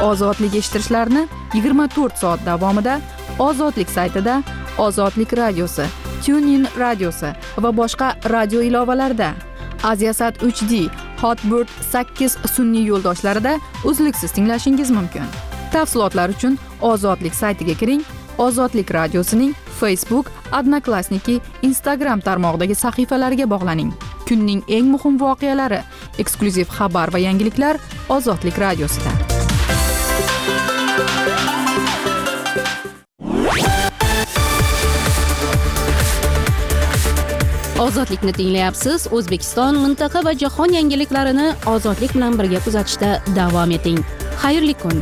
ozodlik eshittirishlarini yigirma to'rt soat davomida Ozodlik saytida, Ozodlik radiosi, TuneIn radiosi va boshqa radio ilovalarida, Aziasat uch D, Hotbird sakkiz sun'iy yo'ldoshlarida uzluksiz tinglashingiz mumkin. Tafsilotlar uchun Ozodlik saytiga kiring. Ozodlik radiosining Facebook, Odnoklassniki, Instagram tarmog'idagi sahifalariga bog'laning. Kunning eng muhim voqealari, eksklyuziv xabar va yangiliklar Ozodlik radiosida. Ozodlikni tinglayapsiz. O'zbekiston, mintaqa va jahon yangiliklarini ozodlik bilan birga kuzatishda davom eting. Xayrli kun.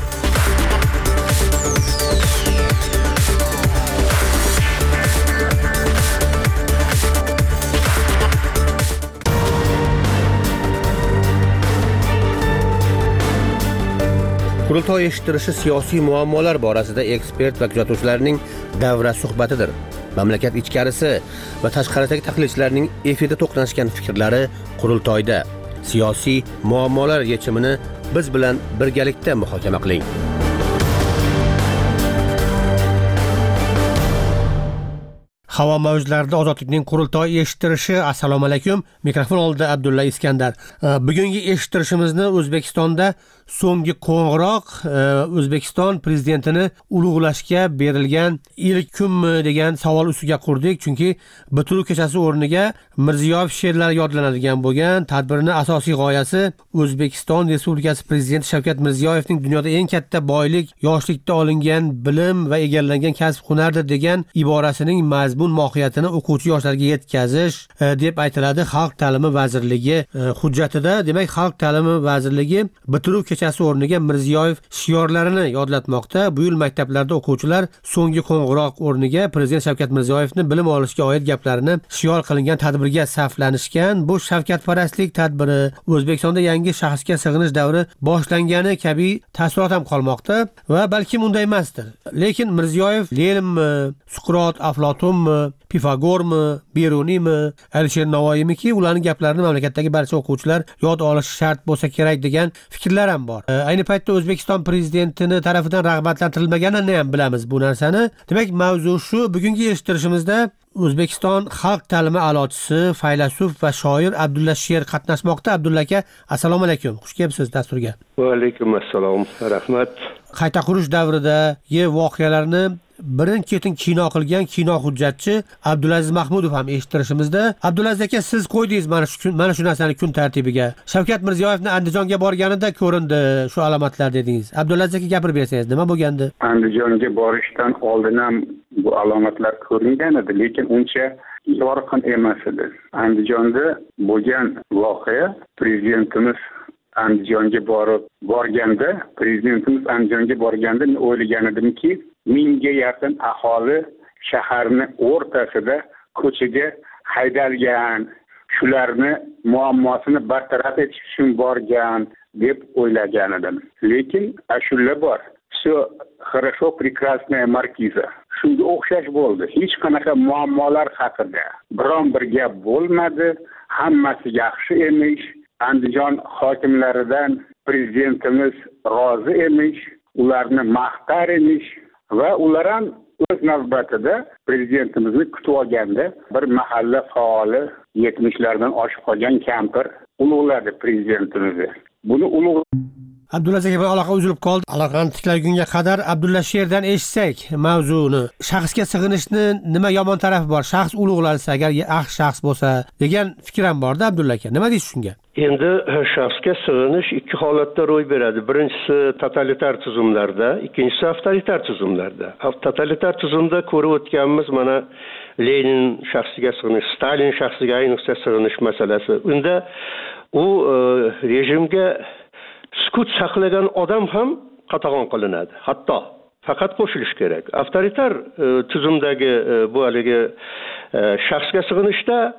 Qurultoy eshittirishi siyosiy muammolar borasida ekspert va kuzatuvchilarning davra suhbatidir. Mamlakat ichkarisi va tashqaridagi tahlilchilarning efirda to'qnashgan fikrlari qurultoyda. Siyosiy muammolar yechimini biz bilan birgalikda muhokama qiling. Havo mavjlarida ozodlikning qurultoy eshittirishi. Assalomu alaykum. Mikrofon oldida Abdulla Iskandar. Bugungi eshittirishimizni O'zbekistonda so'nggi qo'ng'iroq O'zbekiston prezidentini ulug'lashga berilgan ilk kunmi degan savol ustiga qurdik. Chunki bitiruv kechasi o'rniga Mirziyoyev she'rlari yodlanadigan bo'lgan tadbirning asosiy g'oyasi O'zbekiston Respublikasi prezidenti Shavkat Mirziyoyevning dunyoda eng katta boylik yoshlikda olingan bilim va egallangan kasb hunardir degan iborasining mazmun mohiyatini o'quvchi yoshlarga yetkazish deb aytiladi Xalq ta'limi vazirligi hujjatida. Demak, Xalq ta'limi vazirligi bitiruv kechasi o'rniga Mirziyoyev shiorlarini yodlatmoqda. Bu yil maktablarda o'quvchilar so'nggi qo'ng'iroq o'rniga prezident Shavkat Mirziyoyevning bilim olishga oid gaplarini shior qilingan tadbirga saflanishgan. Bu shavkatparastlik tadbiri, O'zbekistonda yangi shaxsga sig'inish davri boshlangani kabi taassurot ham qolmoqda va balkim unday emasdir. Lekin Mirziyoyev Leninmi, Suqrot, Aflotunmi, Pifagormi, Beruniymi, Alisher Navoiymiki, ularning gaplarini mamlakatdagi barcha o'quvchilar yod olishi shart bo'lsa kerak degan fikrlar ham bor. Ayni paytda O'zbekiston prezidentini tarafidan rag'batlantirilmaganini ham bilamiz bu narsani. Demak, mavzu shu. Bugungi eshittirishimizda O'zbekiston xalq ta'limi a'lochisi, faylasuf va shoir Abdulla Sher qatnashmoqda. Abdulla aka, assalomu alaykum. Xush kelibsiz dasturga. Va alaykum assalom. Rahmat. Qayta qurish davridagi voqealarni birin-ketin kino qilgan kino hujjatchi Abdulaziz Mahmudov ham eshittirishimizda. Abdulaziz aka, siz qo'ydingiz mana shu mana shu narsani kun tartibiga. Shavkat Mirziyoyevni Andijonga borganida ko'rindi shu alomatlar dedingiz. Abdulaziz aka, gapirib bersangiz, nima bo'lgandi? Andijonga borishdan oldin ham bu alomatlar ko'ringan edi, lekin uncha yorqin emas edi. Andijonda bo'lgan voqea prezidentimiz Andijonga borib borganda, prezidentimiz Andijonga borganda o'ylagan edimki, mingga yaqin aholi shaharni o'rtasida ko'chaga haydalgan, shularni muammosini bartaraf etish uchun borgan deb o'ylagan edim. Lekin ashula bor. Все хорошо, прекрасная маркиза. Shunga o'xshash bo'ldi. Hech qanaqa muammolar haqida biron bir gap bo'lmadi. Hammasi yaxshi emish. Andijon hokimlaridan prezidentimiz rozi emish, ularni maqtar emish va ular ham o'z navbatida prezidentimizni kutib olganda bir mahalla faoli yetmishlardan oshib qolgan kampir ulug'ladi prezidentimizni. Buni ulug' Abdulaziz aka, aloqa uzilib qoldi. Aloqani tiklagunga qadar Abdulla Sherdan eshitsak mavzuni. Shaxsga sig'inishni nima yomon tarafi bor? Shaxs ulug'lansa, agar yaxshi shaxs bo'lsa degan fikr ham bor-da Abdulla aka. Nima deysiz shunga? Endi shaxsga sig'inish ikki holatda ro'y beradi. Birinchisi totalitar tuzumlarda, ikkinchisi avtoritar tuzumlarda. Totalitar tuzumda ko'rib o'tganmiz mana Lenin shaxsiga sig'inish, Stalin shaxsiga ayniqsa sig'inish masalasi. Unda u rejimga sukut saqlagan odam ham qatag'on qilinadi. Hatto faqat qo'shilish kerak. Avtoritar tuzumdagi bu haligi shaxsga sig'inishda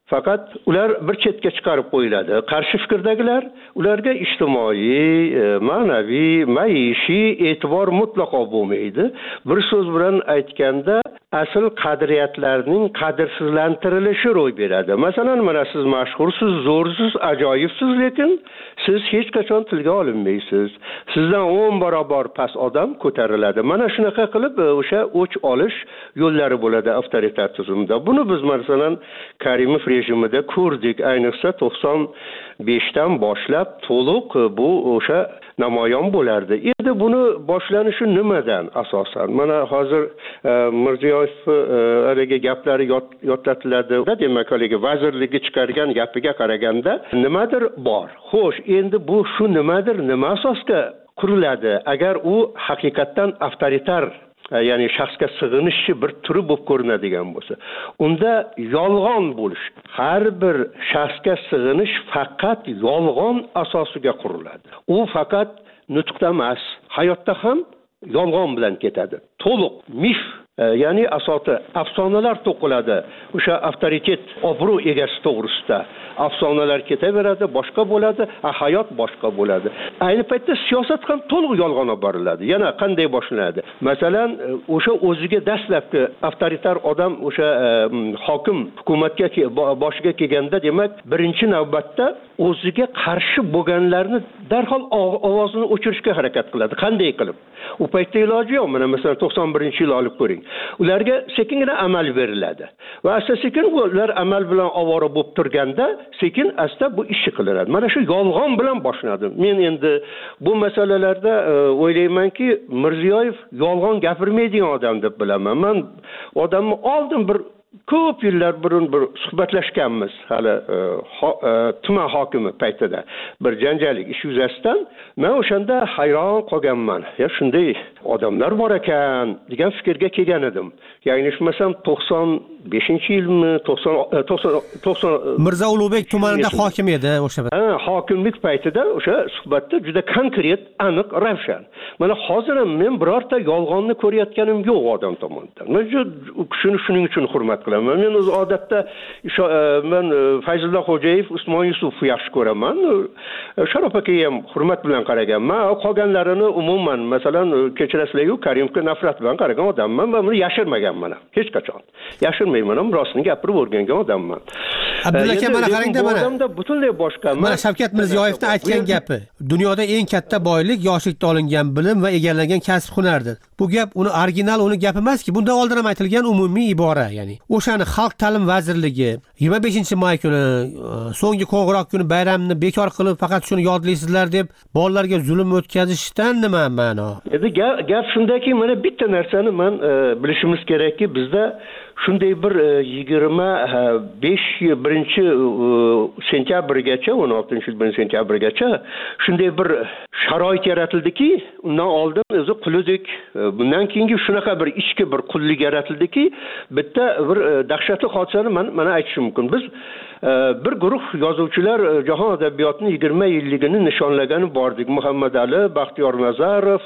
Faqat ular bir chetga chiqarib qo'yiladi. Qarshi fikrdagilar ularga ijtimoiy, ma'naviy, maishiy e'tibor mutlaqo bo'lmaydi. Bir so'z bilan aytganda, asl qadriyatlarning qadrsizlantirilishi ro'y beradi. Masalan, mana siz mashhursiz, zo'rsiz, ajoyibsiz, lekin siz hech qachon tilga olinmaysiz. Sizdan o'n barobar past odam ko'tariladi. Mana shunaqa qilib o'sha o'ch olish yo'llari bo'ladi avtoritar tuzumda. Buni biz masalan Karimov rejimida ko'rdik. Ayniqsa to'qson beshdan boshlab to'liq bu o'sha namoyon bo'lardi. Endi buni boshlanishi nimadan asosan? Mana hozir Mirziyoyev haligi gaplari yodlatiladi. Demak, haligi vazirligi chiqargan gapiga qaraganda nimadir bor. Xo'sh, endi bu shu nimadir, nima asosga quriladi? Agar u haqiqatdan avtoritar, ya'ni shaxsga sig'inishchi bir turi bo'lib ko'rinadigan bo'lsa, unda yolg'on bo'lish, har bir shaxsga sig'inish faqat yolg'on asosiga quriladi. U faqat nutqda emas, hayotda ham yolg'on bilan ketadi. To'liq mif, ya'ni asoti afsonalar to'qiladi. O'sha avtoritet, obro' egasi to'g'risida afsonalar ketaveradi, boshqa bo'ladi, hayot boshqa bo'ladi. Ayni paytda siyosat ham to'liq yolg'on olib boriladi. Yana qanday boshlanadi? Masalan, o'sha o'ziga dastlabki avtoritar odam o'sha hokim hukumatga boshiga kelganda, demak, birinchi navbatda o'ziga qarshi bo'lganlarni darhol ovozini o'chirishga harakat qiladi. Qanday qilib? U paytda iloji yo'q. Mana masalan to'qson birinchi yil olib ko'ring. Ularga sekingina amal beriladi. Va asta-sekin ular amal bilan ovora bo'lib turganda, sekin asta bu ish qilinadi. Mana shu yolg'on bilan boshlanadi. Men endi bu masalalarda o'ylaymanki, Mirziyoyev yolg'on gapirmaydigan odam deb bilaman. Men odamni oldin bir ko'p yillar burun bir suhbatlashganmiz, hali tuman hokimi paytida bir janjalik ish yuzasidan. Men o'shanda hayron qolganman. Ya shunday odamlar bor ekan degan fikrga kelgan edim. Yanglishmasam to'qson beshinchi yilmi, to'qson Mirzo Ulug'bek tumanida hokim edi o'sha. Ha, hokimlik paytida o'sha suhbatda juda konkret, aniq, ravshan. Mana hozir ham men birorta yolg'onni ko'rayotganim yo'q odam tomonidan. Men shuni shuning uchun hurmat qilaman. Men o'z odatda men Fayzullo Xo'jayev, Usmon Yusufov yaxshi ko'raman. Sharof akaga ham hurmat bilan qaraganman. Qolganlarini umuman, masalan, kechirasizlar-ku, Karimovga nafrat bilan qaragan odamman. Men buni yashirmaganman ham hech qachon. Yashirmayman ham, rostini gapirib o'rgangan odamman. Abdulla aka, mana qarangda, mana odamda butunlay boshqa. Mana Shavkat Mirziyoyevning aytgan gapi. Dunyoda eng katta boylik yoshlikda olingan bilim va egallangan kasb hunardir. Bu gap uni original, uni gapi emaski. Bundan oldin ham aytilgan umumiy ibora, ya'ni o'shani Xalq ta'lim vazirligi yigirma beshinchi may kuni so'nggi qo'ng'iroq kuni bayramni bekor qilib, faqat shuni yodlaysizlar deb bolalarga zulm o'tkazishdan nima ma'no? Endi gap shundaki, mana bitta narsani men bilishimiz kerakki, bizda shunday bir yigirma besh birinchi sentyabrgacha, o'n oltinchi yil birinchi sentyabrgacha shunday bir sharoit yaratildiki, undan oldin o'zi qullik, bundan keyingi shunaqa bir ichki bir qullik yaratildiki, bitta bir dahshatli hodisani men mana aytishim mumkin. Biz bir guruh yozuvchilar jahon adabiyotining yigirma yilligini nishonlagani bordik. Muhammad Ali, Baxtiyor Nazarov,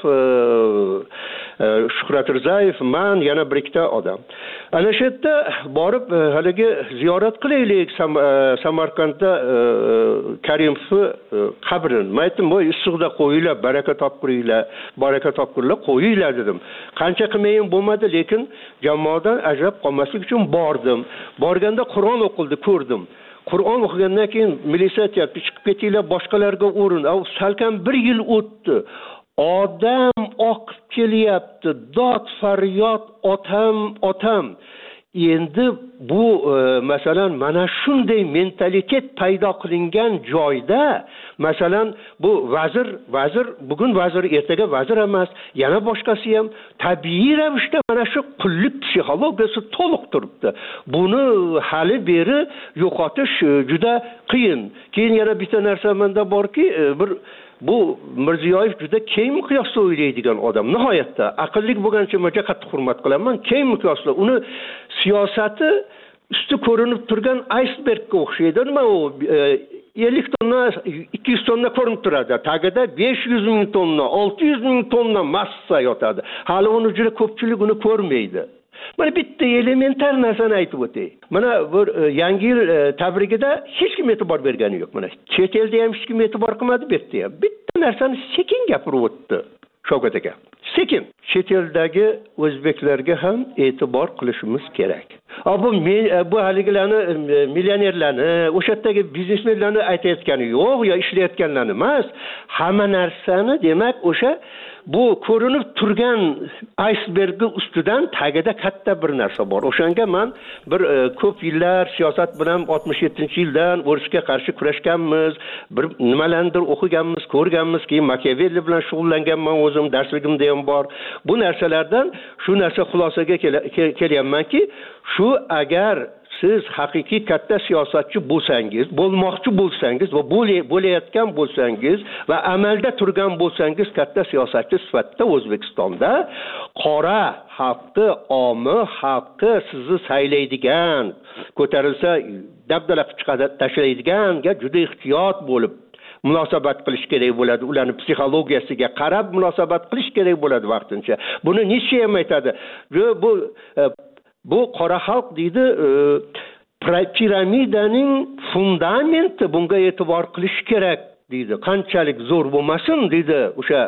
Shuhrat Rizayev, men yana bir ikkita odam. Ana shu yerda borib haligi ziyorat qilaylik Samarqandda Karimov qabrini. Men aytdim, "Voy, issiqda qo'yinglar, baraka topqiringlar, baraka topqirlar, qo'yinglar" dedim. Qancha qilmayin bo'lmadi, lekin jamoadan ajrab qolmaslik uchun bordim. Borganda Qur'on o'qildi, ko'rdim. Qur'on o'qigandan keyin militsiya aytdi, "Chiqib ketinglar, boshqalarga o'rin." Salkam bir yil o'tdi. Odam oqib kelyapti, dod faryod, otam, otam. Endi bu masalan mana shunday mentalitet paydo qilingan joyda, masalan, bu vazir, vazir bugun vazir, ertaga vazir emas, yana boshqasi ham tabiiy ravishda mana shu qullik psixologiyasi to'liq turibdi. Buni hali beri yo'qotish juda qiyin. Keyin yana bitta narsa menda borki, bir bu Mirziyoyev juda keng miqyosda o'ylaydigan odam. Nihoyatda aqlli bo'lgancha menga qattiq hurmat qilaman. Keng miqyosda uni siyosati usti ko'rinib turgan aysbergga o'xshaydi. Nima u ellik tonna, ikki yuz tonna ko'rinib turadi. Tagida besh yuz ming tonna, olti yuz ming tonna massa yotadi. Hali uni juda ko'pchilik uni ko'rmaydi. mana bitta elementar narsani aytib o'tay. Mana bir yangi yil tabrigida hech kim e'tibor bergani yo'q. Mana chet elda ham hech kim e'tibor qilmadi, bu yerda ham. Bitta narsani sekin gapirib o'tdi Shavkat aka. Sekin chet eldagi o'zbeklarga ham e'tibor qilishimiz kerak. Bu bu haligilarni millionerlarni, o'sha yerdagi biznesmenlarni aytayotgani yo'q, yo ishlayotganlarni emas. Hamma narsani, demak, o'sha bu ko'rinib turgan aysbergni ustidan tagida katta bir narsa bor. O'shanga men bir ko'p yillar siyosat bilan oltmish yettinchi yildan urushga qarshi kurashganmiz, bir nimalardir o'qiganmiz, ko'rganmiz, keyin Machiavelli bilan shug'ullanganman o'zim, darsligimda ham bor. Bu narsalardan shu narsa xulosaga kelyapmanki, shu agar siz haqiqiy katta siyosatchi bo'lsangiz, bo'lmoqchi bo'lsangiz va bo'layotgan bo'lsangiz va amalda turgan bo'lsangiz katta siyosatchi sifatida O'zbekistonda qora xalqi, omi xalqi sizni saylaydigan, ko'tarilsa dabdala chiqadi tashlaydiganga juda ehtiyot bo'lib munosabat qilish kerak bo'ladi. Ularning psixologiyasiga qarab munosabat qilish kerak bo'ladi vaqtincha. Buni Nietzsche ham aytadi. Bu Bu qora xalq deydi, piramidaning fundamenti, bunga e'tibor qilish kerak deydi. Qanchalik zo'r bo'lmasin deydi o'sha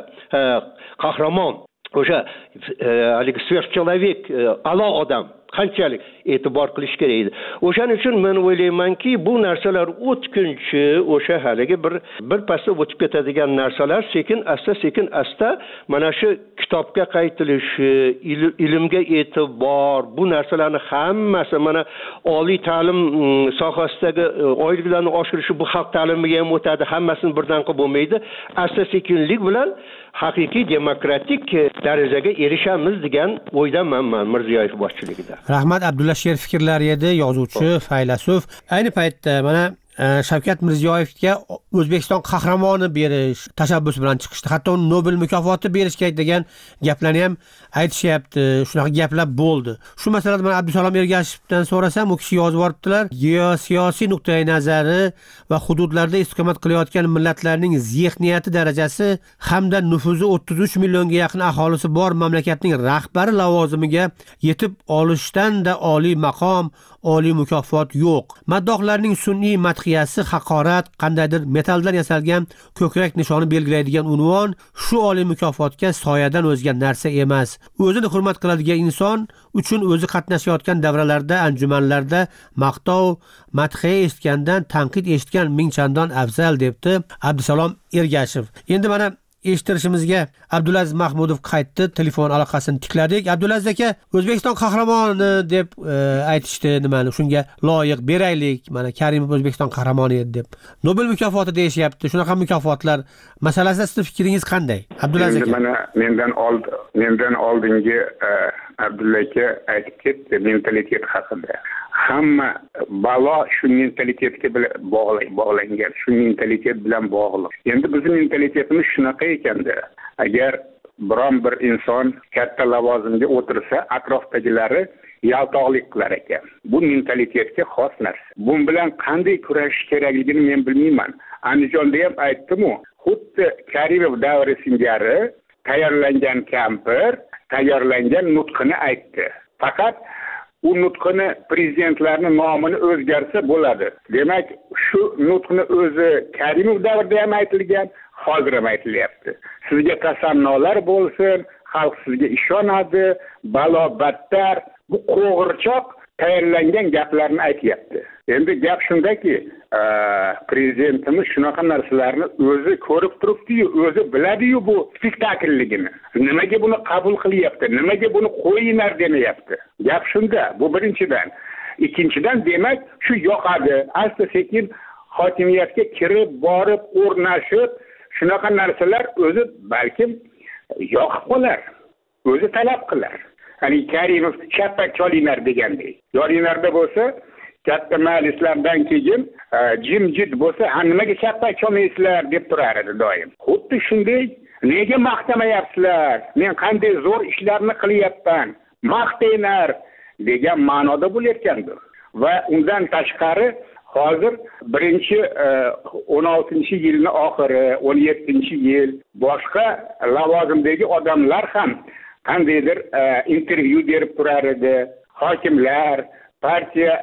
qahramon, o'sha haligi sverchчеловек, a'lo odam qanchalik e'tibor qilish kerak edi. O'shaning uchun men o'ylaymanki, bu narsalar o'tkinchi, o'sha haligi bir bir pasda o'tib ketadigan narsalar sekin asta sekin asta mana shu kitobga qaytilishi, ilmga e'tibor, bu narsalarni hammasi mana oliy ta'lim sohasidagi oyliklarni oshirishi bu xalq ta'limiga ham o'tadi, hammasini birdan qilib bo'lmaydi. Asta sekinlik bilan haqiqiy demokratik darajaga erishamiz degan o'ydaman men Mirziyoyev boshchiligida. Rahmat. Abdulla Sher fikrlari edi, yozuvchi, faylasuf. Ayni paytda mana Shavkat Mirziyoyevga O'zbekiston qahramoni berish tashabbusi bilan chiqishdi. Hatto uni Nobel mukofoti berish kerak degan gaplarni ham aytishyapti. Shunaqa gaplar bo'ldi. Shu masalada men Abdusalom Ergashevdan so'rasam, u kishi yozib boribdilar. Geosiyosiy nuqtai nazari va hududlarda istiqomat qilayotgan millatlarning zehniyati darajasi hamda nufuzi o'ttiz uch millionga yaqin aholisi bor mamlakatning rahbari lavozimiga yetib olishdan-da oliy maqom, oliy mukofot yo'q. Maddohlarning sun'iy madhiyasi haqorat, qandaydir metalldan yasalgan ko'krak nishoni belgilaydigan unvon shu oliy mukofotga soyadan o'zga narsa emas. O'zini hurmat qiladigan inson uchun o'zi qatnashayotgan davralarda, anjumanlarda maqtov, madhiya eshitgandan tanqid eshitgan ming chandon afzal, debdi Abdusalom Ergashev. Endi mana eshittirishimizga Abdulaziz Mahmudov qaytdi, telefon aloqasini tikladik. Abdulaziz aka, O'zbekiston qahramoni deb e, aytishdi, nimani shunga loyiq beraylik. Mana Karimov O'zbekiston qahramoni edi deb. Nobel mukofoti deyishyapti. Shunaqa mukofotlar masalasida sizning fikringiz qanday? Abdulaziz aka. Mana mendan old mendan oldingi Abdulla aka aytib ketdi mentalitet haqida. Hamma balo shu mentalitetga bog'langan, shu mentalitet bilan bog'liq. Endi bizning mentalitetimiz shunaqa ekanda, agar biron bir inson katta lavozimga o'tirsa, atrofdagilari yaltoqlik qilar ekan. Bu mentalitetga xos narsa. Bu bilan qanday kurashish kerakligini men bilmayman. Andijonda ham aytdim-ku, xuddi Karimov davri singari tayyorlangan kampir tayyorlangan nutqini aytdi. Faqat u nutqini prezidentlarning nomini o'zgarsa bo'ladi. Demak, shu nutqni o'zi Karimov davrida ham aytilgan, hozir ham aytilyapti. Sizga tasannolar bo'lsin, xalq sizga ishonadi, balo battar, bu qo'g'irchoq tayyorlangan gaplarni aytyapti. Endi gap shundaki, prezidentimiz shunaqa narsalarni o'zi ko'rib turibdi-yu, o'zi biladi-yu bu spektaklligini. Nimaga buni qabul qilyapti? Nimaga buni qo'yinglar demayapti? Gap shunda. Bu birinchidan. Ikkinchidan, demak, shu yoqadi. Asta sekin hokimiyatga kirib, borib, o'rnashib, shunaqa narsalar o'zi balkim yoqib qolar. O'zi talab qilar. Hani Karimov chappak cholinglar degandek. Yoringlarda bo'lsa, katta majlislardan keyin jimjit bo'lsa, "Ha, nimaga chappak cholmaysizlar?" deb turar edi doim. Xuddi shunday, nega maqtamayapsizlar? Men qanday zo'r ishlarni qilyapman? Maqtanglar degan ma'noda bo'layotgandir. Va undan tashqari hozir birinchi o'n oltinchi yilning oxiri, o'n yettinchi yil boshqa lavozimdagi odamlar ham qandaydir intervyu berib turar edi. Hokimlar, partiya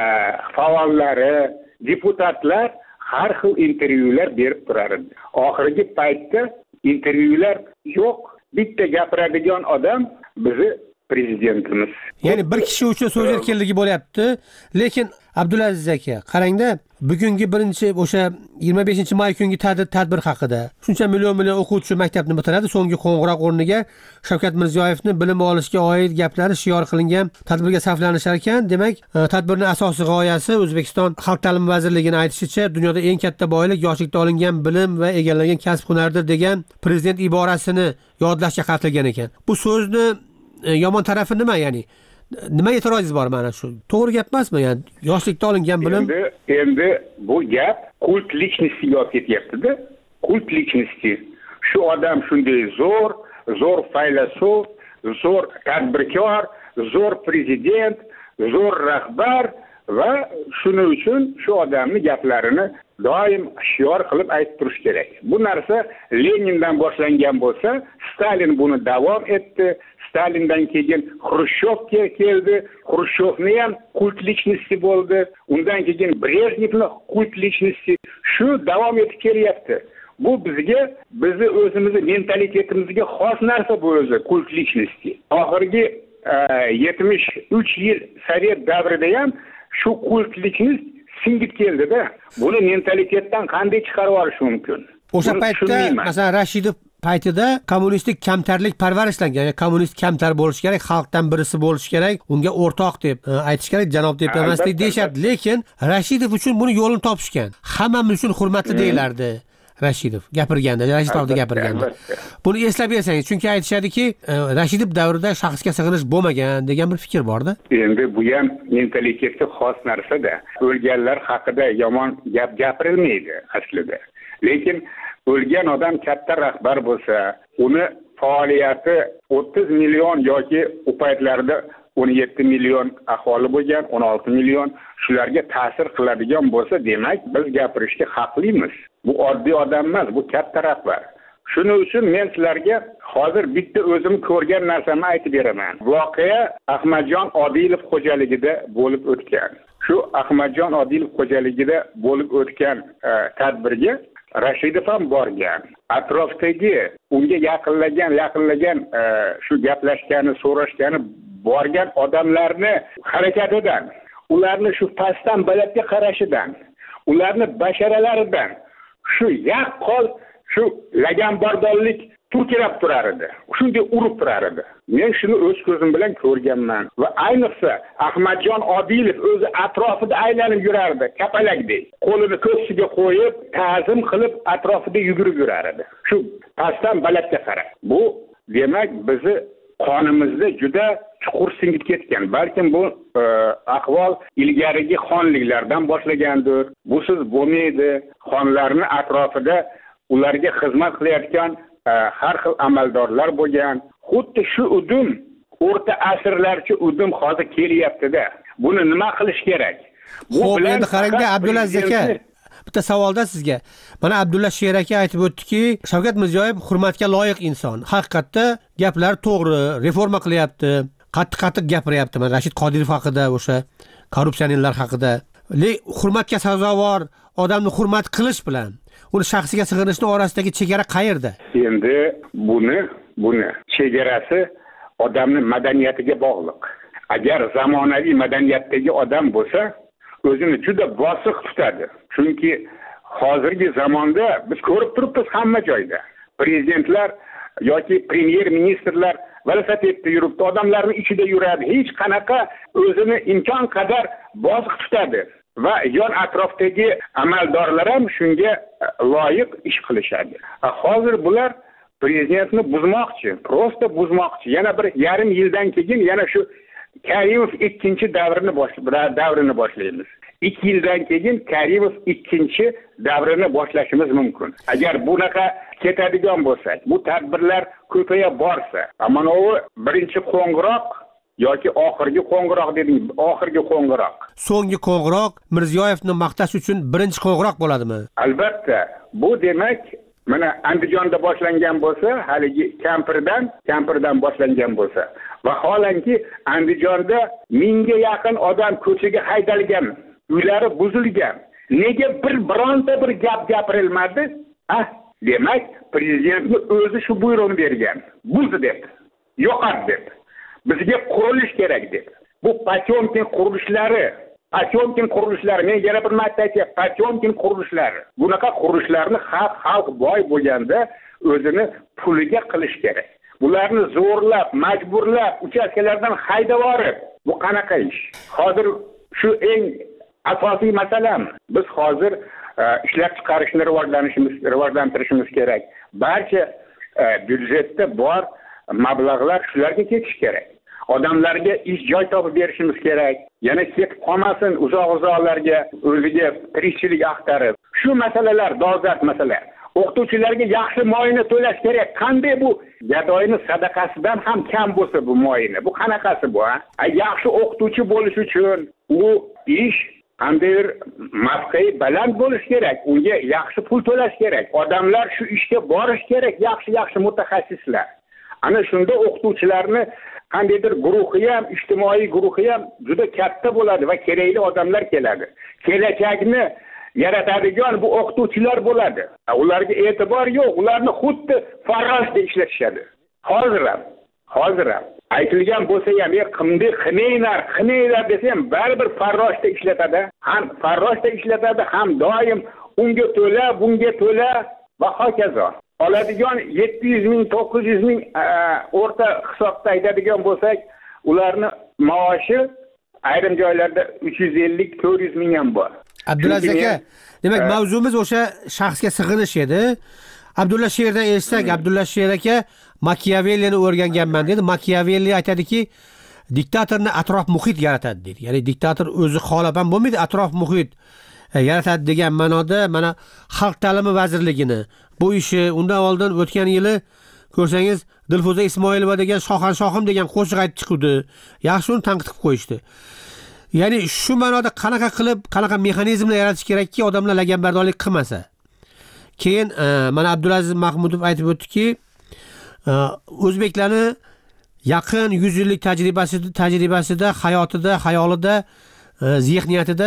faollari, deputatlar har xil intervyular berib turar edi. Oxirgi paytda intervyular yo'q. Bitta gapiradigan odam bizi prezidentimiz. Ya'ni bir kishi uchun so'z erkinligi bo'lyapti, lekin Abdulaziz aka, qarangda, bugungi birinchi o'sha yigirma beshinchi may kungi tadbir haqida shuncha million million o'quvchi maktabni bitiradi, so'nggi qo'ng'iroq o'rniga Shavkat Mirziyoyevning bilim olishga oid gaplari shior qilingan tadbirga saflanishar ekan. Demak, tadbirning asosiy g'oyasi O'zbekiston Xalq ta'limi vazirligining aytishicha, dunyoda eng katta boylik yoshlikda olingan bilim va egallagan kasb hunardir degan prezident iborasini yodlashga qaratilgan ekan. Bu so'zni yomon tarafi nima, ya'ni nima e'tirozingiz bor mana shu? To'g'ri gap emasmi? Ya'ni yoshlikda olingan bilim. Endi endi bu gap kult lичностiga olib ketyapti-da. Kult lичности. Shu odam shunday zo'r, zo'r faylasuf, zo'r tadbirkor, zo'r prezident, zo'r rahbar va shuning uchun shu odamning gaplarini doim shior qilib aytib turish kerak. Bu narsa Lenindan boshlangan bo'lsa, Stalin buni davom etdi. Stalindan keyin Xrushchev keldi. Xrushchevni ham kult lичности bo'ldi. Undan keyin Brejnevni kult lичности shu davom etib kelyapti. Bu bizga, bizni o'zimizni mentalitetimizga xos narsa bu o'zi kult lичности. Oxirgi yetmish uch yil Sovet davrida ham shu kult lичность singib keldi-da. Buni mentalitetdan qanday chiqarib olish mumkin? O'sha paytda, masalan, Rashidov paytida kommunistik kamtarlik parvarishlangan, ya'ni kommunist kamtar bo'lish kerak, xalqdan birisi bo'lish kerak, unga o'rtoq deb aytish kerak, janob deb emaslik deyishardi. Lekin Rashidov uchun buni yo'lini topishgan. Hammamiz uchun hurmatli deyilardi. Rashidov gapirganda, Rashidov haqida gapirganda. Buni eslab bersangiz, chunki aytishadiki, Rashidov davrida shaxsga sig'inish bo'lmagan degan bir fikr bor-da. Endi bu ham mentalitetga xos narsa-da. O'lganlar haqida yomon gap gapirilmaydi aslida. Lekin o'lgan odam katta rahbar bo'lsa, uni faoliyati o'ttiz million yoki u paytlarda o'n yetti million aholi bo'lgan, o'n olti million shularga ta'sir qiladigan bo'lsa, demak biz gapirishga haqlimiz. Bu oddiy odam emas, bu katta rahbar. Shuning uchun men sizlarga hozir bitta o'zim ko'rgan narsamni aytib beraman. Voqea Ahmadjon Odilov xo'jaligida bo'lib o'tgan. Shu Ahmadjon Odilov xo'jaligida bo'lib o'tgan tadbirga Rashidov ham borgan. Atrofdagi unga yaqinlagan, yaqinlagan shu gaplashgani, so'rashgani borgan odamlarni harakatidan, ularni shu pastdan balandga qarashidan, ularni basharalaridan shu yaqqol shu laganbardorlik turkirab turar edi. Shunday urib turar edi. Men shuni o'z ko'zim bilan ko'rganman va ayniqsa Ahmadjon Odilov o'zi atrofida aylanib yurardi, kapalakdek. Qo'lini ko'ksiga qo'yib, ta'zim qilib atrofida yugurib yurar edi. Shu pastdan balandga qarab. Bu demak bizni qonimizda juda chuqur singib ketgan. Balkim bu e, ahvol ilgarigi xonliklardan boshlagandir. Busiz bo'lmaydi. Xonlarning atrofida ularga xizmat qilayotgan e, har xil amaldorlar bo'lgan. Xuddi shu udum o'rta asrlarcha udum hozir kelyapti-da. Buni nima qilish kerak? Bu bilan endi qarangda Abdulaziz aka, bitta savolda sizga. Mana Abdulla Sher aka aytib o'tdiki, Shavkat Mirziyoyev hurmatga loyiq inson. Haqiqatda gaplar to'g'ri, reforma qilyapti, qattiq-qattiq gapiryapti. Mana Rashid Qodirov haqida, o'sha korrupsionerlar haqida. Le hurmatga sazovor odamni hurmat qilish bilan uni shaxsiga sig'inishning orasidagi chegara qayerda? Endi buni buni chegarasi odamning madaniyatiga bog'liq. Agar zamonaviy madaniyatdagi odam bo'lsa, o'zini juda bosiq tutadi. Chunki hozirgi zamonda biz ko'rib turibmiz hamma joyda. Prezidentlar yoki premyer ministrlar velosipedda yuribdi, odamlarning ichida yuradi. Hech qanaqa o'zini imkon qadar bosiq tutadi. Va yon atrofdagi amaldorlar ham shunga loyiq ish qilishadi. Hozir bular prezidentni buzmoqchi, prosta buzmoqchi. Yana bir yarim yildan keyin yana shu Karimov ikkinchi davrini boshlaymiz, davrini boshlaymiz. ikki yildan keyin Karimov ikkinchi davrini boshlashimiz mumkin. Agar bunaqa ketadigan bo'lsak, bu tadbirlar ko'paya borsa, mana u birinchi qo'ng'iroq yoki oxirgi qo'ng'iroq dedim, oxirgi qo'ng'iroq. So'nggi qo'ng'iroq Mirziyoyevni maqtash uchun birinchi qo'ng'iroq bo'ladimi? Albatta, bu demak mana Andijonda boshlangan bo'lsa, haligi kampirdan, kampirdan boshlangan bo'lsa, vaholanki Andijonda mingga yaqin odam ko'chaga haydalgan, uylari buzilgan. Nega bir bironta bir gap gapirilmadi? Ah, demak, prezidentning o'zi shu buyruqni bergan. Buzdi deb, yo'qot deb. Bizga qurilish kerak deb. Bu Potemkin qurilishlari, Potemkin qurilishlari, men yana bir marta aytyapman, Potemkin qurilishlari. Bunaqa qurilishlarni xalq xalq boy bo'lganda o'zini puliga qilish kerak. Bularni zo'rlab, majburlab, uchastkalardan haydab yorib, bu qanaqa ish? Hozir shu eng asosiy masalam. Biz hozir ishlab chiqarishni rivojlanishimiz, rivojlantirishimiz kerak. Barcha byudjetda bor mablag'lar shularga ketish kerak. Odamlarga ish joy topib berishimiz kerak. Yana ketib qolmasin uzoq-uzoqlarga o'ziga tirikchilik axtarib. Shu masalalar dolzarb masala. O'qituvchilarga yaxshi moyini to'lash kerak. Qanday bu gadoyni sadaqasidan ham kam bo'lsa bu moyini? Bu qanaqasi bu, ha? Yaxshi o'qituvchi bo'lish uchun u ish qandaydir mavqei baland bo'lish kerak. Unga yaxshi pul to'lash kerak. Odamlar shu ishga borish kerak, yaxshi-yaxshi mutaxassislar. Ana shunda o'qituvchilarni qandaydir guruhi ham, ijtimoiy guruhi ham juda katta bo'ladi va kerakli odamlar keladi. Kelajakni yaratadigan bu o'qituvchilar bo'ladi. Ularga e'tibor yo'q, ularni xuddi farroshda ishlatishadi. Hozir ham, hozir ham aytilgan bo'lsa ham, "Ey qimdi, qimeylar, qimeylar" desa ham baribir farroshda ishlatadi. Ham farroshda ishlatadi, ham doim unga to'la, bunga to'la va hokazo. Oladigan yetti yuz ming, to'qqiz yuz ming o'rta hisobda aytadigan bo'lsak, ularni maoshi ayrim joylarda uch yuz ellik, to'rt yuz ming ham bor. Abdulaziz aka, demak mavzumiz o'sha shaxsga sig'inish edi. Abdulla Sherdan eshitsak, Abdulla Sher aka Machiavellini o'rganganman dedi. Machiavelli aytadiki, diktatorni atrof muhit yaratadi deydi. Ya'ni diktator o'zi xohlab ham bo'lmaydi, atrof muhit yaratadi degan ma'noda mana Xalq ta'limi vazirligini bu ishi undan oldin o'tgan yili ko'rsangiz Dilfuza Ismoilova degan Shohan Shohim degan qo'shiq aytib chiqdi. Yaxshi uni tanqid qilib qo'yishdi. Ya'ni shu ma'noda qanaqa qilib, qanaqa mexanizmlar yaratish kerakki, odamlar laganbardorlik qilmasa. Keyin mana Abdulaziz Mahmudov aytib o'tdiki, o'zbeklarni yaqin yuz yillik tajribasida, tajribasida, hayotida, xayolida, zihniyatida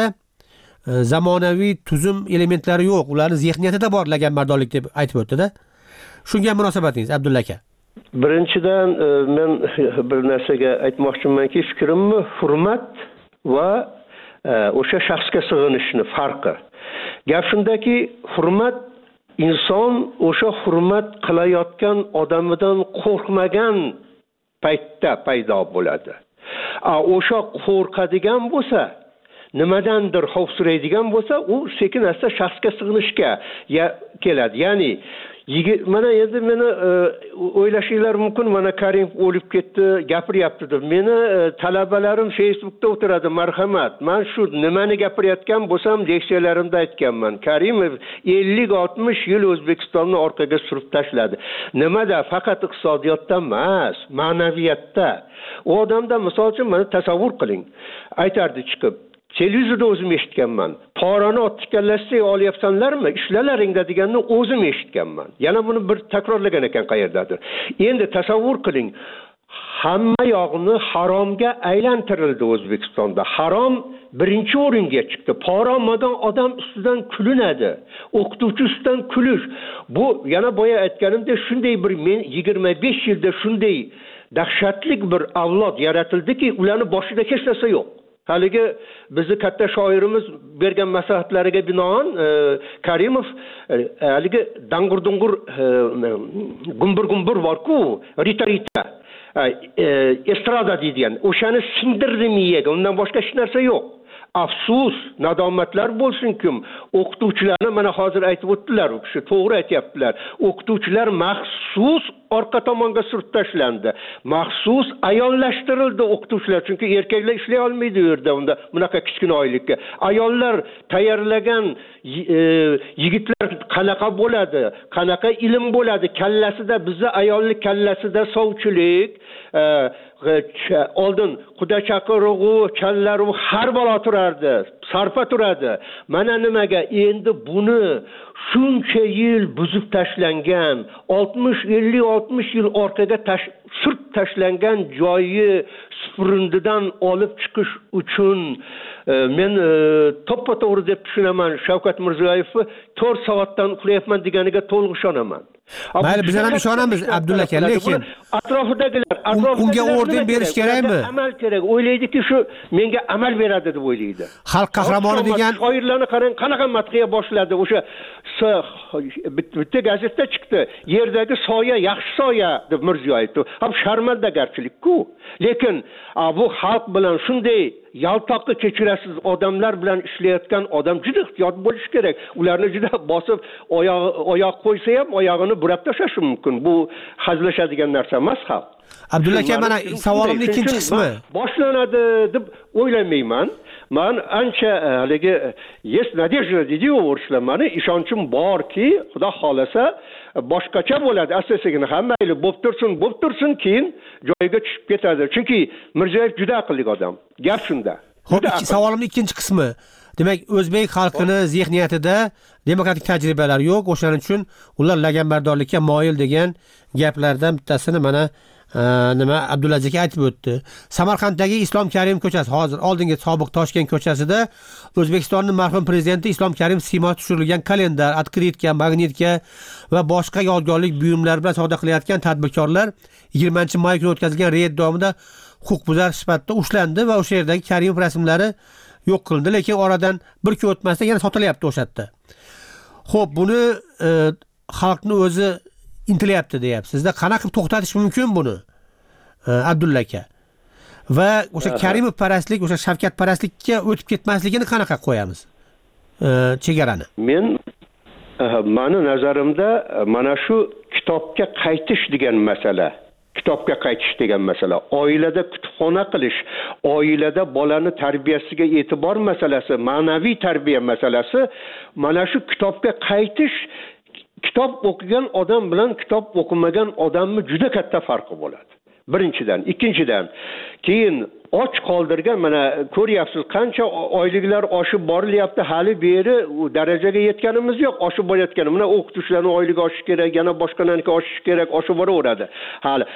zamonaviy tuzum elementlari yo'q. Ularning zihniyatida bor laganbardorlik deb aytib o'tdi-da. Shunga munosabatingiz Abdulla aka? Birinchidan men bir narsaga aytmoqchimanki, fikrimni hurmat va o'sha shaxsga sig'inishni farqi. Gap shundaki, hurmat inson o'sha hurmat qilayotgan odamidan qo'rqmagan paytda paydo bo'ladi. A o'sha qo'rqadigan bo'lsa, nimadandir xavfsiraydigan bo'lsa, u sekin-asta shaxsga sig'inishga keladi. Ya'ni mana endi meni o'ylashinglar mumkin, mana Karim o'lib ketdi, gapiryapti deb. Meni talabalarim Facebookda o'tiradi, marhamat. Men shu nimani gapirayotgan bo'lsam, leksiyalarimda aytganman. Karimov ellik oltmish yil O'zbekistonni orqaga surib tashladi. Nimada? Faqat iqtisodiyotda emas, ma'naviyatda. U odamda misol uchun mana tasavvur qiling. Aytardi chiqib, televizorda o'zim eshitganman. Porani otishganlashsa olyapsanlarmi? Ishlalaringda deganni o'zim eshitganman. Yana buni bir takrorlagan ekan qayerdadir. Endi tasavvur qiling. Hamma yog'ini haromga aylantirildi O'zbekistonda. Harom birinchi o'ringa chiqdi. Pora olmagan odam ustidan kulinadi. O'qituvchi ustidan kulish. Bu yana boya aytganimdek shunday bir men yigirma besh yilda shunday dahshatli bir avlod yaratildiki, ularning boshida hech narsa yo'q. Haligi bizni katta shoirimiz bergan maslahatlariga binoan e, Karimov e, haligi dangur-dungur e, gumbur-gumbur bor-ku, rita-rita, e, estrada deydigan, o'shani sindirdi miyaga, undan boshqa hech narsa yo'q. Afsus, nadomatlar bo'lsin-kim, o'qituvchilarni mana hozir aytib o'tdilar, u kishi to'g'ri aytibdilar. O'qituvchilar maxsus orqa tomonga surib tashlandi. Maxsus ayollashtirildi o'qituvchilar, chunki erkaklar ishlay olmaydi u yerda unda bunaqa kichkina oylikka. Ayollar tayyorlagan e, yigitlar qanaqa bo'ladi, qanaqa ilm bo'ladi, kallasida bizda ayollik kallasida sovchilik, e, oldin xudo chaqirug'u, challaru har balo turardi, sarfa turadi. Mana nimaga endi buni shuncha yil buzib tashlangan, oltmish ellik oltmish yil orqaga tash, surt tashlangan joyi supurindidan olib chiqish uchun e, men e, to'ppa-to'g'ri deb tushunaman. Shavkat Mirziyoyevni to'rt soatdan uxlayapman deganiga to'liq ishonaman. Mayli, biz ham ishonamiz Abdulla aka, lekin atrofidagilar, atrofidagilar unga orden berish kerakmi? Amal kerak. O'ylaydiki, shu menga amal beradi deb o'ylaydi. Xalq qahramoni degan shoirlarni qarang, qanaqa madhiya boshladi. O'sha bitta gazetda chiqdi. Yerdagi soya yaxshi soya deb Mirziyoyev. Ham sharmandagarchilik-ku. Lekin bu xalq bilan shunday yaltoqqa kechirasiz odamlar bilan ishlayotgan odam juda ehtiyot bo'lish kerak. Ularni juda bosib oyoq oyoq qo'ysa ham oyog'ini burab tashlashi mumkin. Bu hazlashadigan narsa emas xalq. Abdulla aka, mana savolimning ikkinchi qismi boshlanadi deb o'ylamayman. Men ancha haligi yes nadejda deydi-ku o'rislar. Meni ishonchim borki, Xudo xolasa boshqacha bo'ladi. Asta-sekin hamma mayli bo'lib tursin, bo'lib tursin, keyin joyiga tushib ketadi. Chunki Mirziyoyev juda aqlli odam. Gap shunda. Xo'p, savolimning ikkinchi qismi. Demak, o'zbek xalqining zihniyatida demokratik tajribalar yo'q, o'shaning uchun ular laganbardorlikka moyil degan gaplardan bittasini mana nima Abdulaziz aka aytib o'tdi. Samarqanddagi Islom Karimov ko'chasi, hozir oldingi sobiq Toshkent ko'chasida O'zbekistonning marhum prezidenti Islom Karimov siymosi tushirilgan kalendar, otkritka, magnitka va boshqa yodgorlik buyumlari bilan savdo qilayotgan tadbirkorlar yigirmanchi may kuni o'tkazilgan reyd davomida huquqbuzar sifatida ushlandi va o'sha yerdagi Karimov rasmlari yo'q qilindi, lekin oradan bir kun o'tmasdan yana sotilyapti o'sha yerda. Xo'p, buni e, xalqning o'zi intilyapti deyapsiz-da. Qanaqa to'xtatish mumkin buni? E, Abdulla aka. Va o'sha Karimov parastlik, o'sha Shavkat parastlikka o'tib ketmasligini qanaqa qo'yamiz? E, chegarani. Men mani nazarimda mana shu kitobga qaytish degan masala kitobga qaytish degan masala, oilada kutubxona qilish, oilada bolani tarbiyasiga e'tibor masalasi, ma'naviy tarbiya masalasi, mana shu kitobga qaytish, kitob o'qigan odam bilan kitob o'qimagan odamni juda katta farqi bo'ladi. Birinchidan, ikkinchidan, keyin och qoldirgan, mana ko'ryapsiz qancha oyliklar oshib borilyapti, hali beri darajaga yetganimiz yo'q, oshib borayotgan. Mana o'qituvchilarning oyligi oshishi kerak, yana boshqaniki oshishi kerak, oshib boraveradi. Hali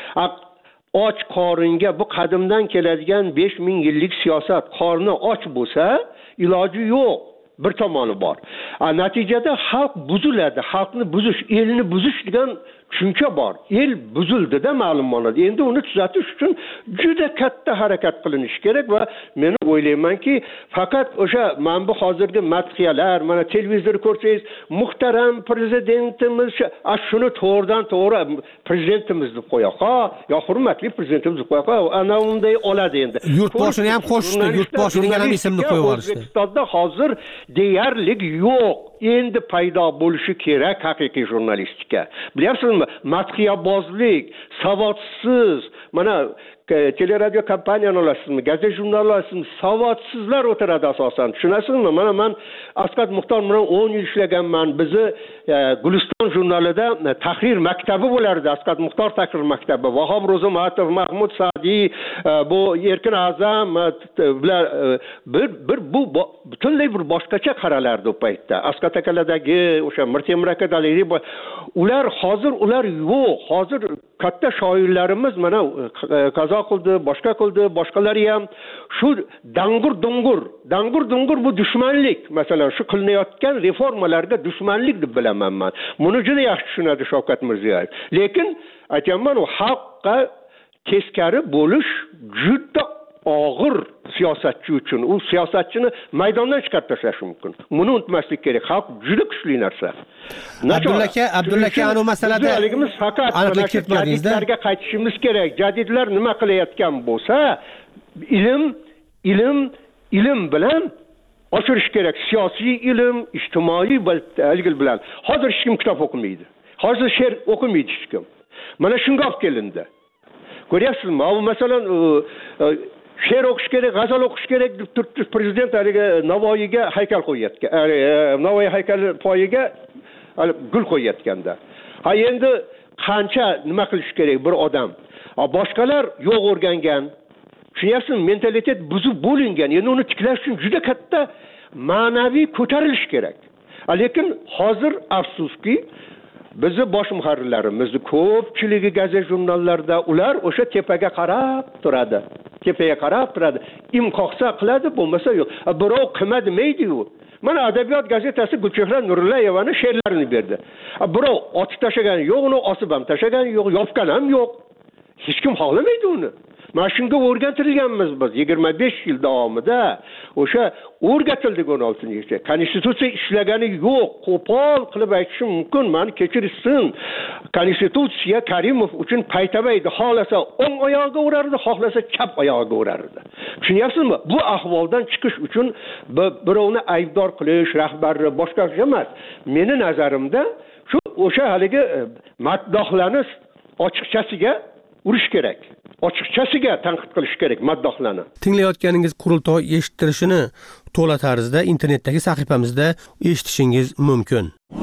och qoringa bu qadimdan keladigan besh ming yillik siyosat, qorni och bo'lsa, iloji yo'q. Bir tomoni bor. Natijada xalq buziladi, xalqni buzish, elni buzish degan tushuncha bor. El buzildi-da ma'lum ma'noda. Endi uni tuzatish uchun juda katta harakat qilinishi kerak va men o'ylaymanki, faqat o'sha mana bu hozirgi madhiyalar, mana televizor ko'rsangiz, muhtaram prezidentimiz, shuni to'g'ridan to'g'ri prezidentimiz deb qo'yaq. Ha, yo hurmatli prezidentimiz deb qo'yaq. Ana unday oladi endi. Yurtboshini ham qo'shdi, yurtboshi degan ham ismni qo'yib yuborishdi. O'zbekistonda hozir deyarlik yo'q. Endi paydo bo'lishi kerak haqiqiy jurnalistika. Bilasizmi, madhiyabozlik, savodsiz, mana teleradio kompaniyani olasizmi, gazeta jurnal olasizmi, savodsizlar o'tiradi asosan. Tushunasizmi? Mana men Asqat Muxtor bilan o'n yil ishlaganman. Bizni e, Guliston jurnalida e, tahrir maktabi bo'lardi. Asqat Muxtor tahrir maktabi. Vahob Ro'zimatov, Mahmud Sa'diy, e, bu Erkin A'zam bilan e, bir bir bu butunlay bir boshqacha qaralardi o paytda. Asqat akalardagi o'sha Mirtemir akadagi ular hozir ular yo'q. Hozir katta shoirlarimiz mana qazo qildi, boshqa qildi, boshqalari ham shu dangur dungur, dangur dungur bu dushmanlik. Masalan, shu qilinayotgan reformalarga dushmanlik deb bilaman men. Buni juda yaxshi tushunadi Shavkat Mirziyoyev. Lekin aytaman, u xalqqa teskari bo'lish juda og'ir siyosatchi uchun. U siyosatchini maydondan chiqarib tashlash mumkin. Buni unutmaslik kerak. Xalq juda kuchli narsa. Abdulla aka, Abdulla aka ana masalada haligimiz faqat jadidlarga qaytishimiz kerak. Jadidlar nima qilayotgan bo'lsa, ilm, ilm, ilm bilan oshirish kerak. Siyosiy ilm, ijtimoiy ilm bilan. Hozir hech kim kitob o'qimaydi. Hozir she'r o'qimaydi hech kim. mana shunga olib kelindi. Ko'ryapsizmi? Bu masalan she'r o'qish kerak, g'azal o'qish kerak deb turibdi prezident haliga Navoiyga haykal qo'yayotgan. Navoiy haykali poyiga gul qo'yayotganda. Ha endi qancha nima qilish kerak bir odam? Boshqalar yo'q o'rgangan. Tushunyapsizmi? Mentalitet buzib bo'lingan. Endi uni tiklash uchun juda katta ma'naviy ko'tarilish kerak. Lekin hozir afsuski bizni bosh muharrirlarimizni ko'pchiligi gazet jurnallarda ular o'sha tepaga qarab turadi. Tepaga qarab turadi. Imqoqsa qiladi, bo'lmasa yo'q. Birov qilma demaydi-ku. Mana Adabiyot gazetasi Gulchehra Nurillayevaning she'rlarini berdi. Birov otib tashlagan yo'q, uni osib ham tashlagan yo'q, yopgan ham yo'q. Hech kim xohlamaydi uni. Mana shunga o'rgatilganmiz biz yigirma besh yil davomida. O'sha o'rgatildik o'n oltinchi yilda. Konstitutsiya ishlagani yo'q. Qo'pol qilib aytishim mumkin. Meni kechirsin. Konstitutsiya Karimov uchun paytamaydi. Xohlasa o'ng oyog'iga urardi, xohlasa chap oyog'iga urardi. Tushunyapsizmi? Bu ahvoldan chiqish uchun birovni aybdor qilish, rahbarni boshqa emas. Meni nazarimda shu o'sha haligi maddohlarni ochiqchasiga urish kerak. Ochiqchasiga tanqid qilish kerak maddohlarni. Tinglayotganingiz qurultoy eshittirishini to'la tarzda internetdagi sahifamizda eshitishingiz mumkin.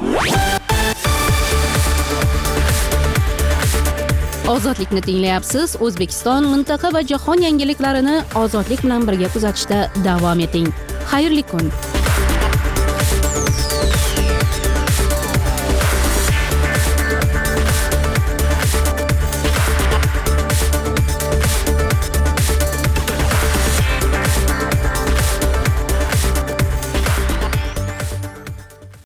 Ozodlikni tinglayapsiz. O'zbekiston, mintaqa va jahon yangiliklarini ozodlik bilan birga kuzatishda davom eting. Xayrli kun.